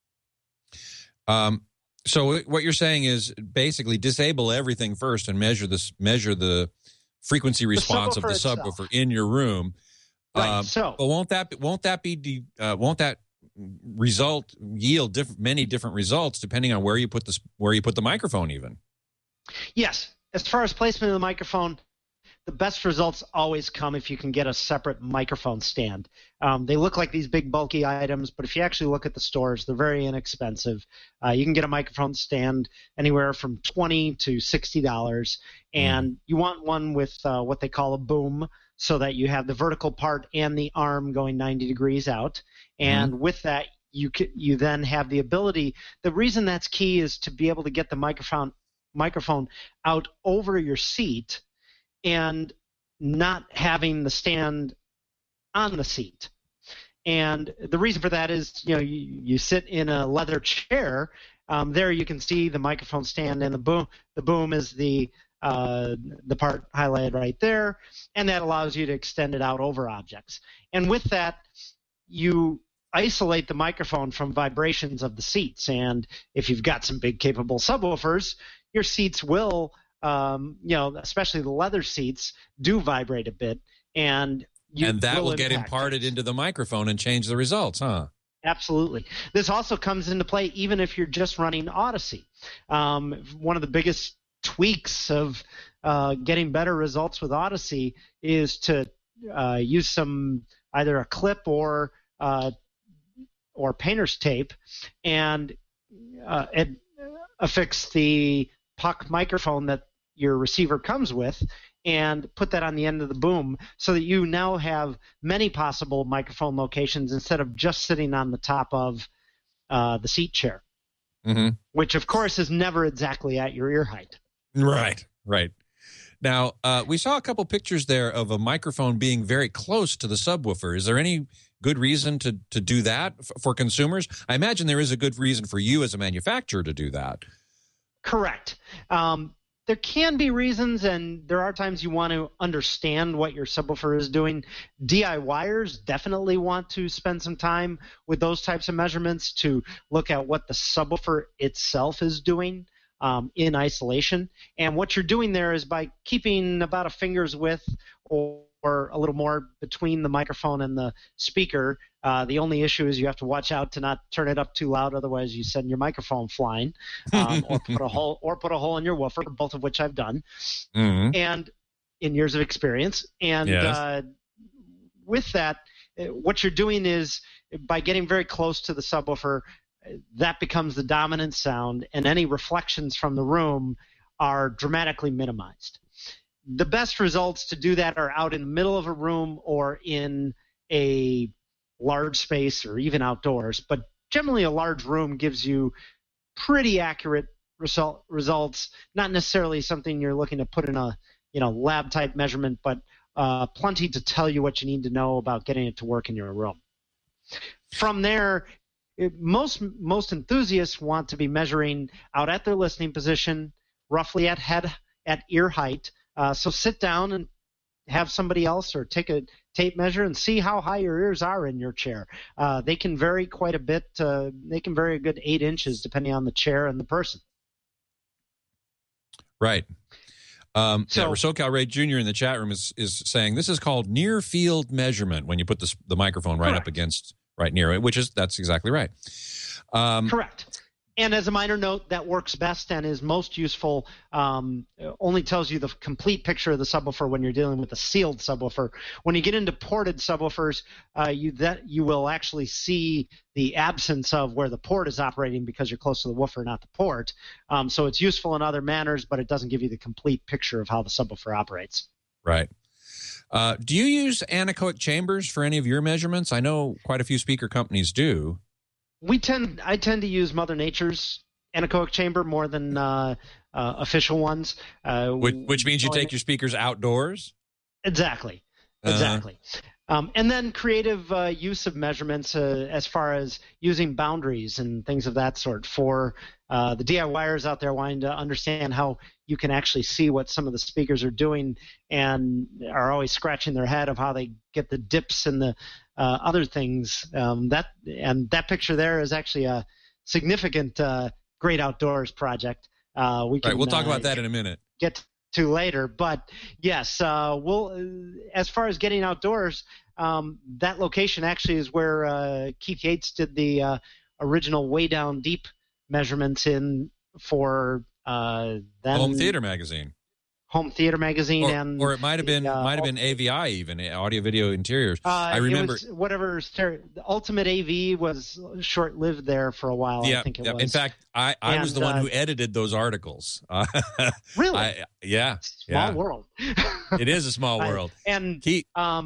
So what you're saying is basically disable everything first and measure the frequency response of the subwoofer in your room. Right. But won't that result yield many different results depending on where you put the microphone even? Yes. As far as placement of the microphone, the best results always come if you can get a separate microphone stand. They look like these big bulky items, but if you actually look at the stores, they're very inexpensive. You can get a microphone stand anywhere from $20 to $60, and you want one with what they call a boom, so that you have the vertical part and the arm going 90 degrees out. And with that, you then have the ability. The reason that's key is to be able to get the microphone microphone out over your seat and not having the stand on the seat. And the reason for that is, you sit in a leather chair. There you can see the microphone stand, and the boom is the part highlighted right there, and that allows you to extend it out over objects. And with that, you isolate the microphone from vibrations of the seats. And if you've got some big capable subwoofers, your seats will, especially the leather seats, do vibrate a bit, and that will get imparted into the microphone and change the results, huh? Absolutely. This also comes into play even if you're just running Odyssey. One of the biggest tweaks of getting better results with Odyssey is to use either a clip or painter's tape and affix the puck microphone that your receiver comes with and put that on the end of the boom so that you now have many possible microphone locations instead of just sitting on the top of the seat chair, which, of course, is never exactly at your ear height. Right. Now, we saw a couple pictures there of a microphone being very close to the subwoofer. Is there any good reason to do that for consumers? I imagine there is a good reason for you as a manufacturer to do that. Correct. There can be reasons, and there are times you want to understand what your subwoofer is doing. DIYers definitely want to spend some time with those types of measurements to look at what the subwoofer itself is doing in isolation. And what you're doing there is by keeping about a finger's width or a little more between the microphone and the speaker. The only issue is you have to watch out to not turn it up too loud, otherwise you send your microphone flying, or put a hole in your woofer, both of which I've done, and in years of experience. And with that, what you're doing is by getting very close to the subwoofer, that becomes the dominant sound, and any reflections from the room are dramatically minimized. The best results to do that are out in the middle of a room or in a large space or even outdoors, but generally a large room gives you pretty accurate results, not necessarily something you're looking to put in a lab type measurement, but plenty to tell you what you need to know about getting it to work in your room. From there, most enthusiasts want to be measuring out at their listening position, roughly at ear height. So sit down and have somebody else or take a tape measure and see how high your ears are in your chair. They can vary quite a bit. They can vary a good 8 inches depending on the chair and the person. Right. SoCal Ray Jr. in the chat room is saying this is called near field measurement when you put the microphone right up against right near it, that's exactly right. Correct. And as a minor note, that works best and is most useful, only tells you the complete picture of the subwoofer when you're dealing with a sealed subwoofer. When you get into ported subwoofers, you will actually see the absence of where the port is operating because you're close to the woofer, not the port. So it's useful in other manners, but it doesn't give you the complete picture of how the subwoofer operates. Right. Do you use anechoic chambers for any of your measurements? I know quite a few speaker companies do. I tend to use Mother Nature's anechoic chamber more than official ones. Which means you take your speakers outdoors? Exactly. And then creative use of measurements as far as using boundaries and things of that sort for the DIYers out there wanting to understand how you can actually see what some of the speakers are doing and are always scratching their head of how they get the dips and the other things. That picture there is actually a significant great outdoors project. We'll talk about that in a minute. Get to later, but yes, as far as getting outdoors, that location actually is where Keith Yates did the original Way Down Deep measurements for Home Theater Magazine. Home Theater Magazine, or it might have been AVI, even Audio Video Interiors. I remember the Ultimate AV was short-lived there for a while. Yeah, I think it was. In fact, I was the one who edited those articles. Really? Small world. It is a small world. And the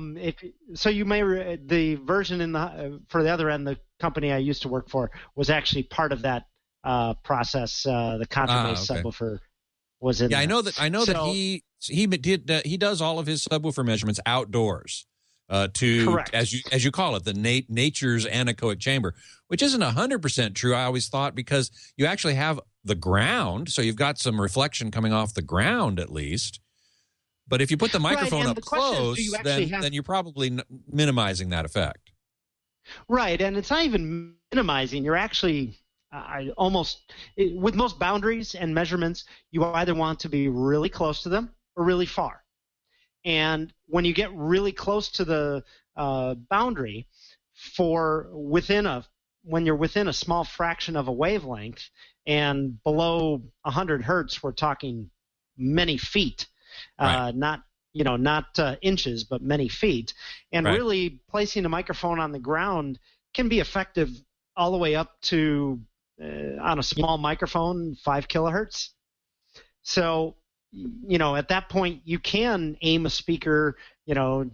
version for the other end, the company I used to work for was actually part of that process. The contra-bass subwoofer was in. Yeah, there. I know that he does all of his subwoofer measurements outdoors. Correct. as you call it, the nature's anechoic chamber, which isn't 100% true. I always thought, because you actually have the ground, so you've got some reflection coming off the ground at least. But if you put the microphone up close, then you're probably minimizing that effect. Right, and it's not even minimizing. You're actually with most boundaries and measurements, you either want to be really close to them or really far. And when you get really close to the boundary, when you're within a small fraction of a wavelength and below 100 hertz, we're talking many feet, right. not inches, but many feet. And right. really placing a microphone on the ground can be effective all the way up to, on a small microphone, 5 kilohertz. So, at that point, you can aim a speaker, 2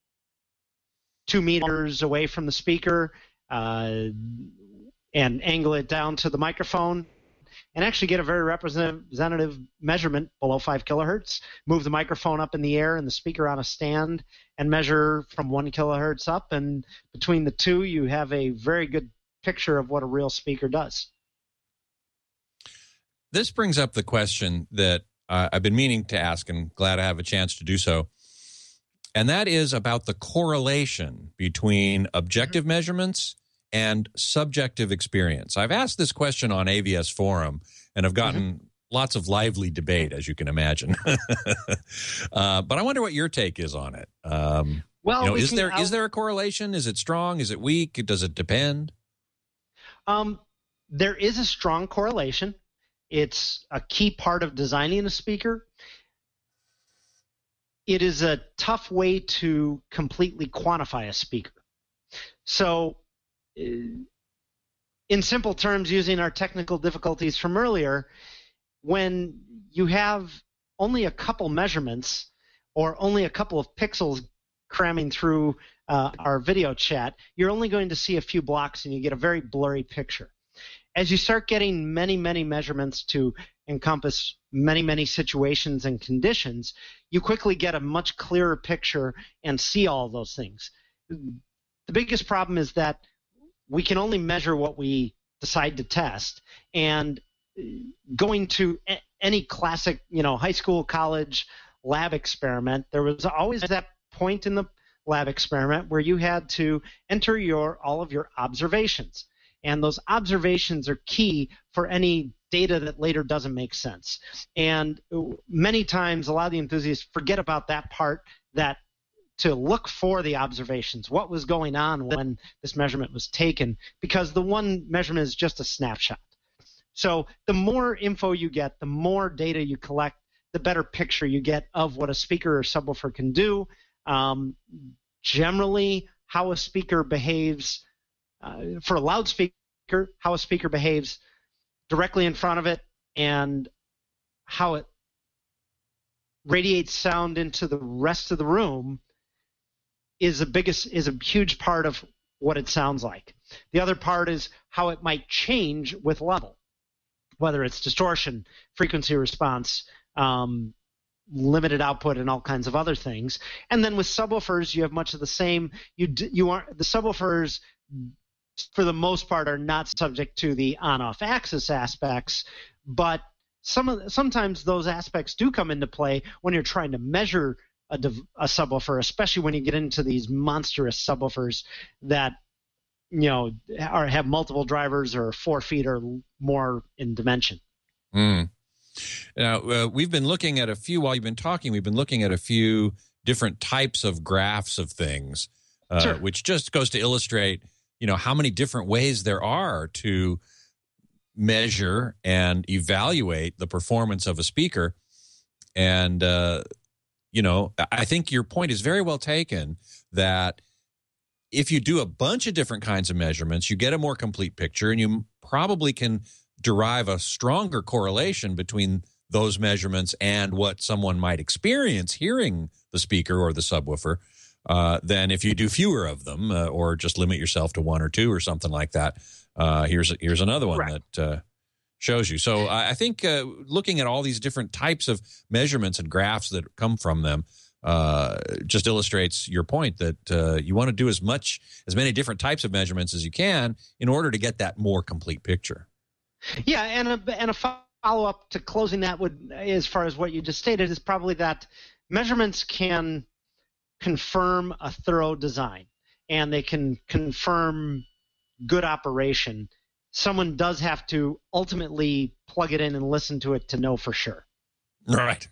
meters away from the speaker and angle it down to the microphone and actually get a very representative measurement below 5 kilohertz, move the microphone up in the air and the speaker on a stand and measure from 1 kilohertz up. And between the two, you have a very good picture of what a real speaker does. This brings up the question that I've been meaning to ask, and glad I have a chance to do so. And that is about the correlation between objective measurements and subjective experience. I've asked this question on AVS Forum, and I've gotten lots of lively debate, as you can imagine. But I wonder what your take is on it. Is there a correlation? Is it strong? Is it weak? Does it depend? There is a strong correlation. It's a key part of designing a speaker. It is a tough way to completely quantify a speaker. So, in simple terms, using our technical difficulties from earlier, when you have only a couple measurements or only a couple of pixels cramming through our video chat, you're only going to see a few blocks and you get a very blurry picture. As you start getting many, many measurements to encompass many, many situations and conditions, you quickly get a much clearer picture and see all of those things. The biggest problem is that we can only measure what we decide to test, and going to any classic, high school, college lab experiment, there was always that point in the lab experiment where you had to enter all of your observations. And those observations are key for any data that later doesn't make sense. And many times, a lot of the enthusiasts forget about that part, that to look for the observations, what was going on when this measurement was taken, because the one measurement is just a snapshot. So the more info you get, the more data you collect, the better picture you get of what a speaker or subwoofer can do. Generally, how a speaker behaves for a loudspeaker, how a speaker behaves directly in front of it, and how it radiates sound into the rest of the room is a huge part of what it sounds like. The other part is how it might change with level, whether it's distortion, frequency response, limited output, and all kinds of other things. And then with subwoofers, you have much of the same. The subwoofers, for the most part, are not subject to the on-off axis aspects, but sometimes those aspects do come into play when you're trying to measure a subwoofer, especially when you get into these monstrous subwoofers that have multiple drivers or 4 feet or more in dimension. Now, we've been looking at a few, while you've been talking, we've been looking at a few different types of graphs of things, Sure. which just goes to illustrate, how many different ways there are to measure and evaluate the performance of a speaker. And, I think your point is very well taken, that if you do a bunch of different kinds of measurements, you get a more complete picture, and you probably can derive a stronger correlation between those measurements and what someone might experience hearing the speaker or the subwoofer than if you do fewer of them or just limit yourself to 1 or 2 or something like that. Here's another one Right. that shows you. So I think looking at all these different types of measurements and graphs that come from them just illustrates your point that you want to do as many different types of measurements as you can in order to get that more complete picture. Yeah, and a follow-up to closing that would, as far as what you just stated, is probably that measurements can confirm a thorough design, and they can confirm good operation. Someone does have to ultimately plug it in and listen to it to know for sure. Right.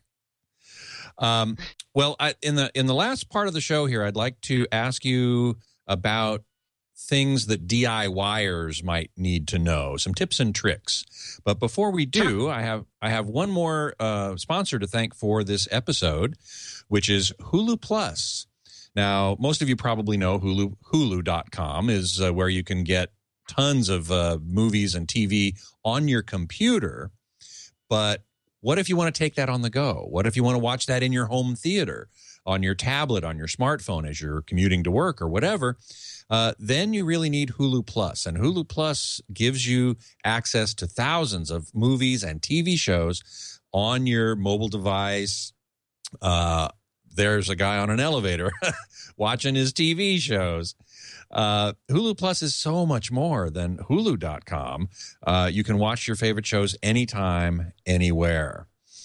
Well, in the last part of the show here, I'd like to ask you about things that DIYers might need to know, some tips and tricks. But before we do, I have one more sponsor to thank for this episode, which is Hulu Plus. Now, most of you probably know Hulu.com is where you can get tons of movies and TV on your computer. But what if you want to take that on the go? What if you want to watch that in your home theater, on your tablet, on your smartphone as you're commuting to work or whatever? Then you really need Hulu Plus. And Hulu Plus gives you access to thousands of movies and TV shows on your mobile device. There's a guy on an elevator watching his TV shows. Hulu Plus is so much more than Hulu.com. You can watch your favorite shows anytime, anywhere.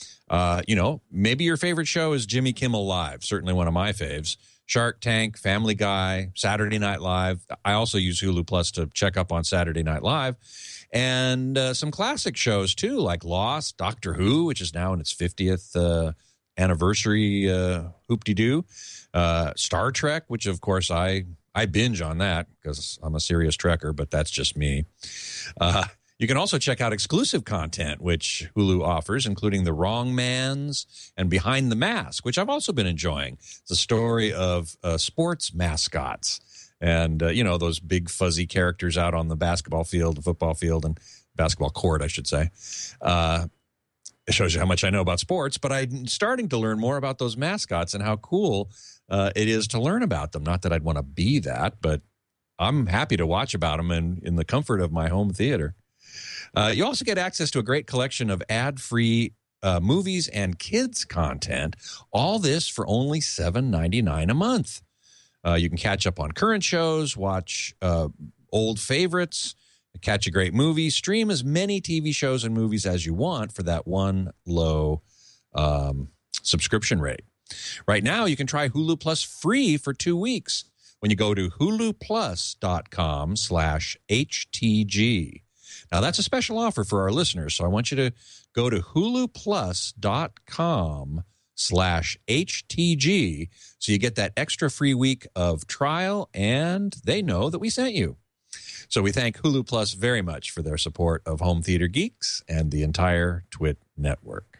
Maybe your favorite show is Jimmy Kimmel Live, certainly one of my faves. Shark Tank, Family Guy, Saturday Night Live. I also use Hulu Plus to check up on Saturday Night Live. And some classic shows, too, like Lost, Doctor Who, which is now in its 50th anniversary hoop-de-doo. Star Trek, which, of course, I binge on that because I'm a serious Trekker, but that's just me. You can also check out exclusive content, which Hulu offers, including The Wrong Mans and Behind the Mask, which I've also been enjoying. It's a story of sports mascots and, those big fuzzy characters out on the basketball field, the football field, and basketball court, I should say. It shows you how much I know about sports, but I'm starting to learn more about those mascots and how cool it is to learn about them. Not that I'd want to be that, but I'm happy to watch about them in the comfort of my home theater. You also get access to a great collection of ad-free movies and kids content. All this for only $7.99 a month. You can catch up on current shows, watch old favorites, catch a great movie, stream as many TV shows and movies as you want for that one low subscription rate. Right now, you can try Hulu Plus free for 2 weeks when you go to huluplus.com/HTG. Now, that's a special offer for our listeners, so I want you to go to huluplus.com/HTG so you get that extra free week of trial, and they know that we sent you. So we thank Hulu Plus very much for their support of Home Theater Geeks and the entire TWiT network.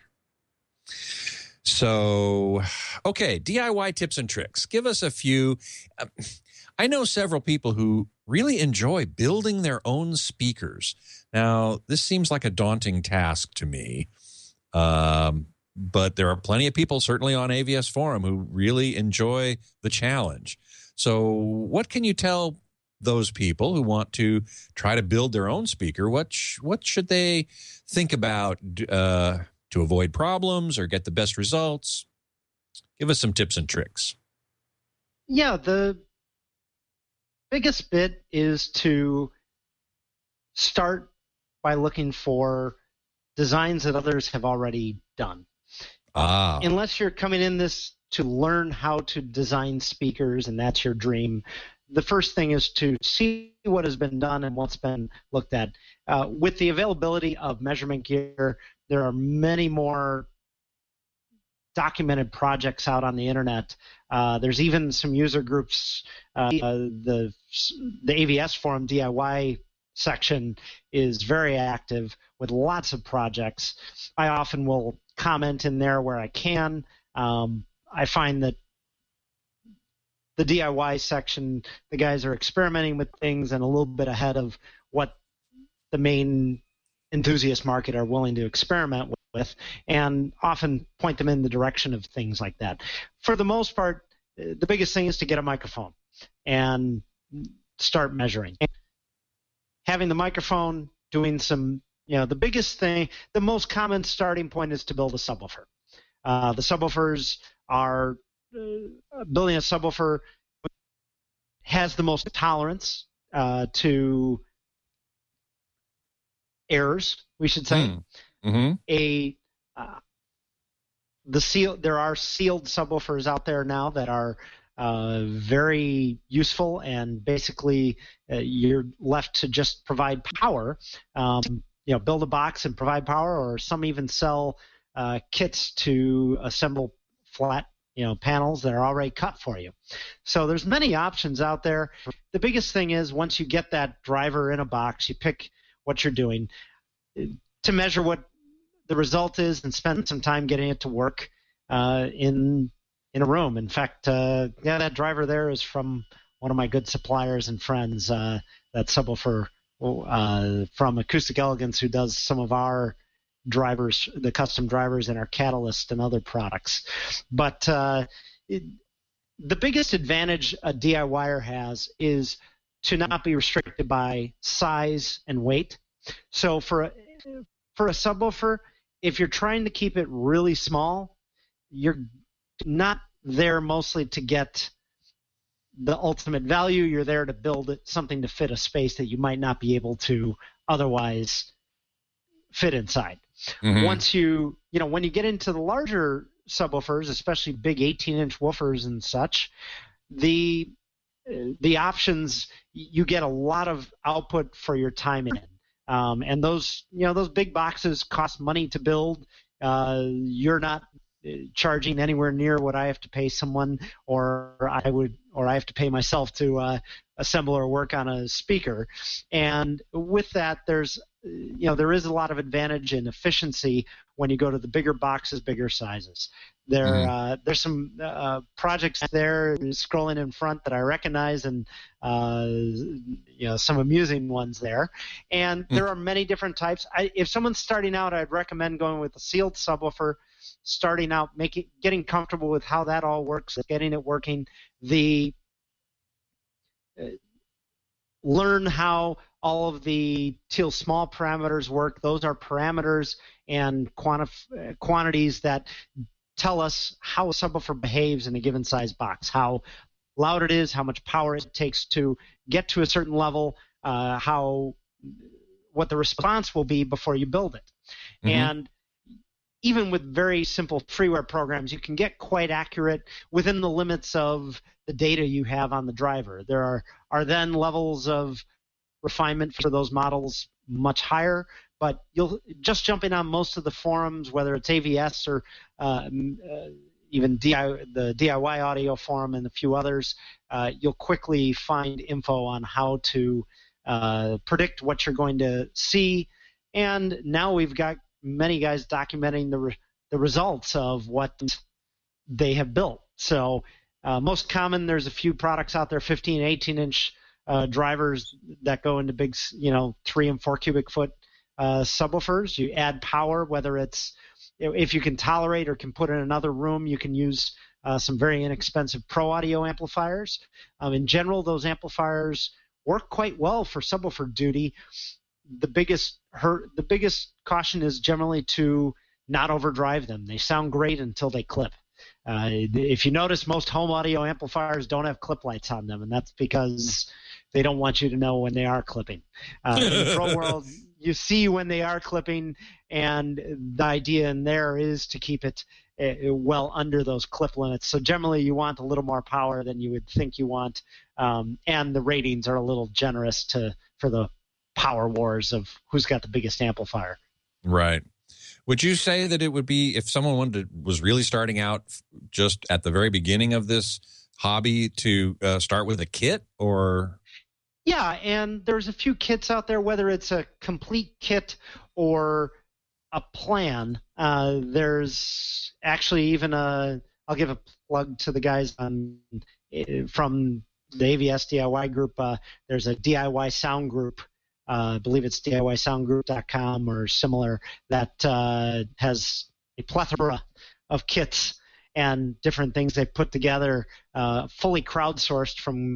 So, okay, DIY tips and tricks. Give us a few. I know several people who really enjoy building their own speakers. Now, this seems like a daunting task to me, but there are plenty of people, certainly on AVS Forum, who really enjoy the challenge. So what can you tell those people who want to try to build their own speaker? What should they think about to avoid problems or get the best results? Give us some tips and tricks. Yeah, the biggest bit is to start by looking for designs that others have already done. Unless you're coming in this to learn how to design speakers and that's your dream, the first thing is to see what has been done and what's been looked at. With the availability of measurement gear, there are many more documented projects out on the internet. There's even some user groups. The AVS Forum DIY section is very active with lots of projects. I often will comment in there where I can. I find that the DIY section, the guys are experimenting with things and a little bit ahead of what the main enthusiast market are willing to experiment with, and often point them in the direction of things like that. For the most part, the biggest thing is to get a microphone and start measuring. Having the microphone, doing some the biggest thing, the most common starting point is to build a subwoofer. The subwoofers are building a subwoofer has the most tolerance to errors, we should say. Mm-hmm. There are sealed subwoofers out there now that are very useful, and basically you're left to just provide power. Build a box and provide power, or some even sell kits to assemble flat panels that are already cut for you. So there's many options out there. The biggest thing is once you get that driver in a box, you pick what you're doing to measure what the result is and spend some time getting it to work in a room. In fact, that driver there is from one of my good suppliers and friends, that subwoofer from Acoustic Elegance, who does some of our drivers, the custom drivers in our Catalyst and other products. But the biggest advantage a DIYer has is to not be restricted by size and weight. So for a subwoofer, if you're trying to keep it really small, you're not there mostly to get the ultimate value. You're there to build something to fit a space that you might not be able to otherwise fit inside. Mm-hmm. Once when you get into the larger subwoofers, especially big 18-inch woofers and such, the options, you get a lot of output for your time in. And those big boxes cost money to build. You're not charging anywhere near what I have to pay someone, or I have to pay myself to assemble or work on a speaker. And with that, there is a lot of advantage in efficiency when you go to the bigger boxes, bigger sizes. There's some projects there scrolling in front that I recognize, and some amusing ones there. And there are many different types. If someone's starting out, I'd recommend going with a sealed subwoofer. Starting out, getting comfortable with how that all works, getting it working. Learn how all of the Teal small parameters work. Those are parameters and quantities that tell us how a subwoofer behaves in a given size box, how loud it is, how much power it takes to get to a certain level, what the response will be before you build it. Mm-hmm. And even with very simple freeware programs, you can get quite accurate within the limits of the data you have on the driver. There are then levels of refinement for those models much higher, but you'll just jumping on most of the forums, whether it's AVS or even the DIY Audio Forum and a few others, you'll quickly find info on how to predict what you're going to see. And now we've got many guys documenting the results of what they have built. So most common, there's a few products out there, 15, 18-inch drivers that go into big, 3 and 4 cubic foot subwoofers. You add power, whether it's, if you can tolerate or can put in another room, you can use some very inexpensive Pro Audio amplifiers. In general, those amplifiers work quite well for subwoofer duty. The biggest caution is generally to not overdrive them. They sound great until they clip. If you notice, most home audio amplifiers don't have clip lights on them, and that's because they don't want you to know when they are clipping. In the pro world, you see when they are clipping, and the idea in there is to keep it well under those clip limits. So generally, you want a little more power than you would think you want, and the ratings are a little generous for the power wars of who's got the biggest amplifier. Right. Would you say that it would be, if someone was really starting out just at the very beginning of this hobby, to start with a kit, or? Yeah, and there's a few kits out there, whether it's a complete kit or a plan. There's actually even I'll give a plug to the guys from the AVS DIY group. There's a DIY sound group. I believe it's DIYsoundgroup.com or similar, that has a plethora of kits and different things they put together, fully crowdsourced from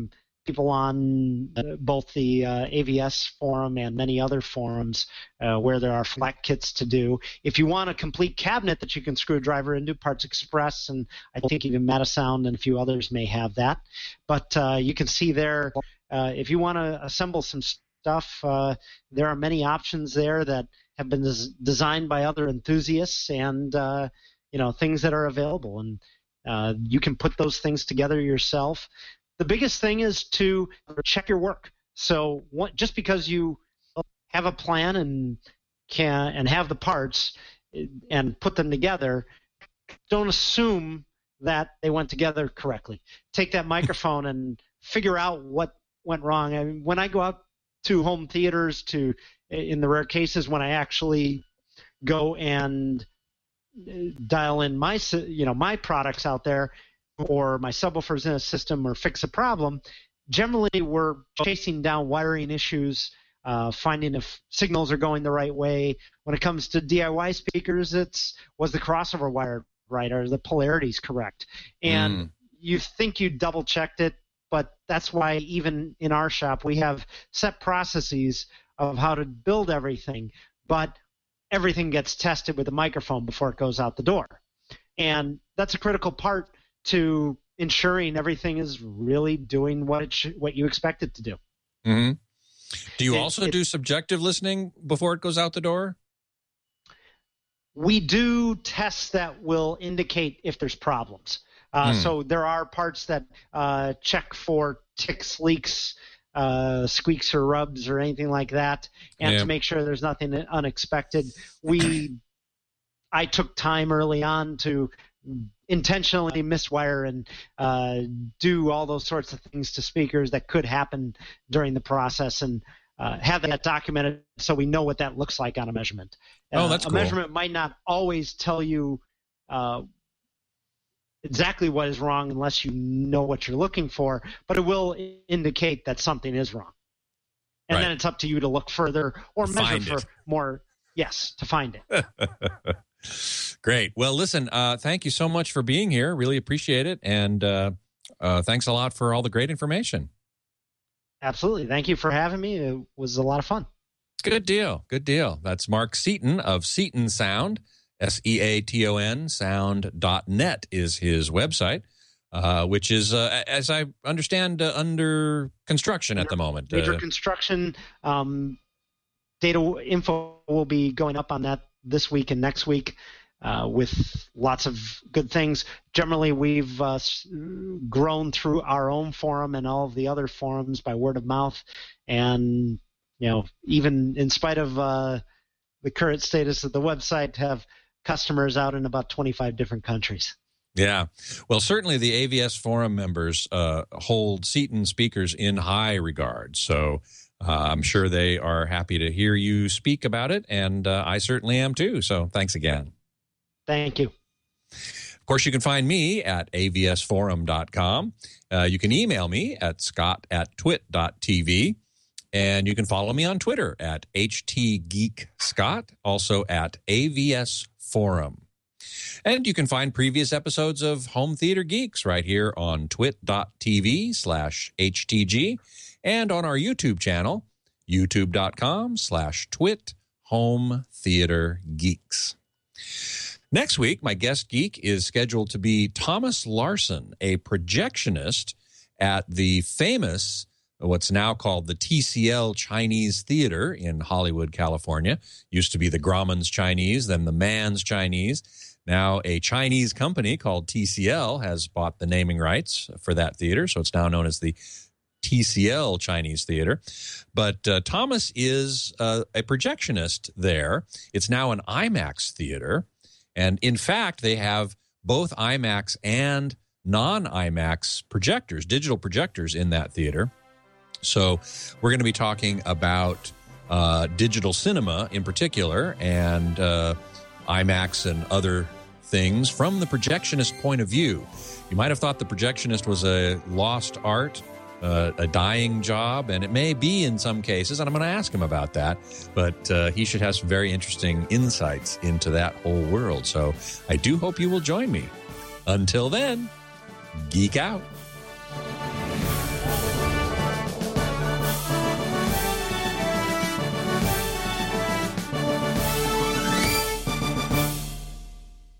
people on both the AVS forum and many other forums where there are flat kits to do. If you want a complete cabinet that you can screw a driver into, Parts Express, and I think even Metasound and a few others may have that. But you can see there, if you want to assemble some stuff, there are many options there that have been designed by other enthusiasts and things that are available. And you can put those things together yourself. The biggest thing is to check your work. So just because you have a plan and have the parts and put them together, don't assume that they went together correctly. Take that microphone and figure out what went wrong. I mean, when I go out to home theaters, in the rare cases when I actually go and dial in my products out there, or my subwoofers in a system, or fix a problem, generally we're chasing down wiring issues, finding if signals are going the right way. When it comes to DIY speakers, was the crossover wired right? Are the polarities correct? And you think you double checked it, but that's why even in our shop we have set processes of how to build everything, but everything gets tested with a microphone before it goes out the door. And that's a critical part to ensuring everything is really doing what you expect it to do. Mm-hmm. Do you also do subjective listening before it goes out the door? We do tests that will indicate if there's problems. So there are parts that check for ticks, leaks, squeaks or rubs or anything like that, and to make sure there's nothing unexpected. I took time early on to intentionally miswire and do all those sorts of things to speakers that could happen during the process, and have that documented so we know what that looks like on a measurement. That's cool. A measurement might not always tell you exactly what is wrong unless you know what you're looking for, but it will indicate that something is wrong. And then it's up to you to look further or measure for more, to find it. Great. Well, listen, thank you so much for being here. Really appreciate it. And thanks a lot for all the great information. Absolutely. Thank you for having me. It was a lot of fun. Good deal. Good deal. That's Mark Seaton of Seaton Sound. SEATON sound.net is his website, which is, as I understand, under construction at the moment. Major construction. Data info will be going up on that this week and next week with lots of good things. Generally, we've grown through our own forum and all of the other forums by word of mouth. And, even in spite of the current status of the website, have customers out in about 25 different countries. Yeah. Well, certainly the AVS forum members hold Seaton speakers in high regard. So I'm sure they are happy to hear you speak about it, and I certainly am too. So thanks again. Thank you. Of course, you can find me at avsforum.com. You can email me at scott@twit.tv. And you can follow me on Twitter at HTGeekScott, also at AVS Forum. And you can find previous episodes of Home Theater Geeks right here on twit.tv/HTG and on our YouTube channel, youtube.com/twit Home Theater Geeks. Next week, my guest geek is scheduled to be Thomas Larson, a projectionist at the famous what's now called the TCL Chinese Theater in Hollywood, California. Used to be the Grauman's Chinese, then the Mann's Chinese. Now a Chinese company called TCL has bought the naming rights for that theater, so it's now known as the TCL Chinese Theater. But Thomas is a projectionist there. It's now an IMAX theater. And in fact, they have both IMAX and non-IMAX projectors, digital projectors in that theater. So we're going to be talking about digital cinema in particular and IMAX and other things from the projectionist point of view. You might have thought the projectionist was a lost art, a dying job, and it may be in some cases, and I'm going to ask him about that, but he should have some very interesting insights into that whole world. So I do hope you will join me. Until then, geek out.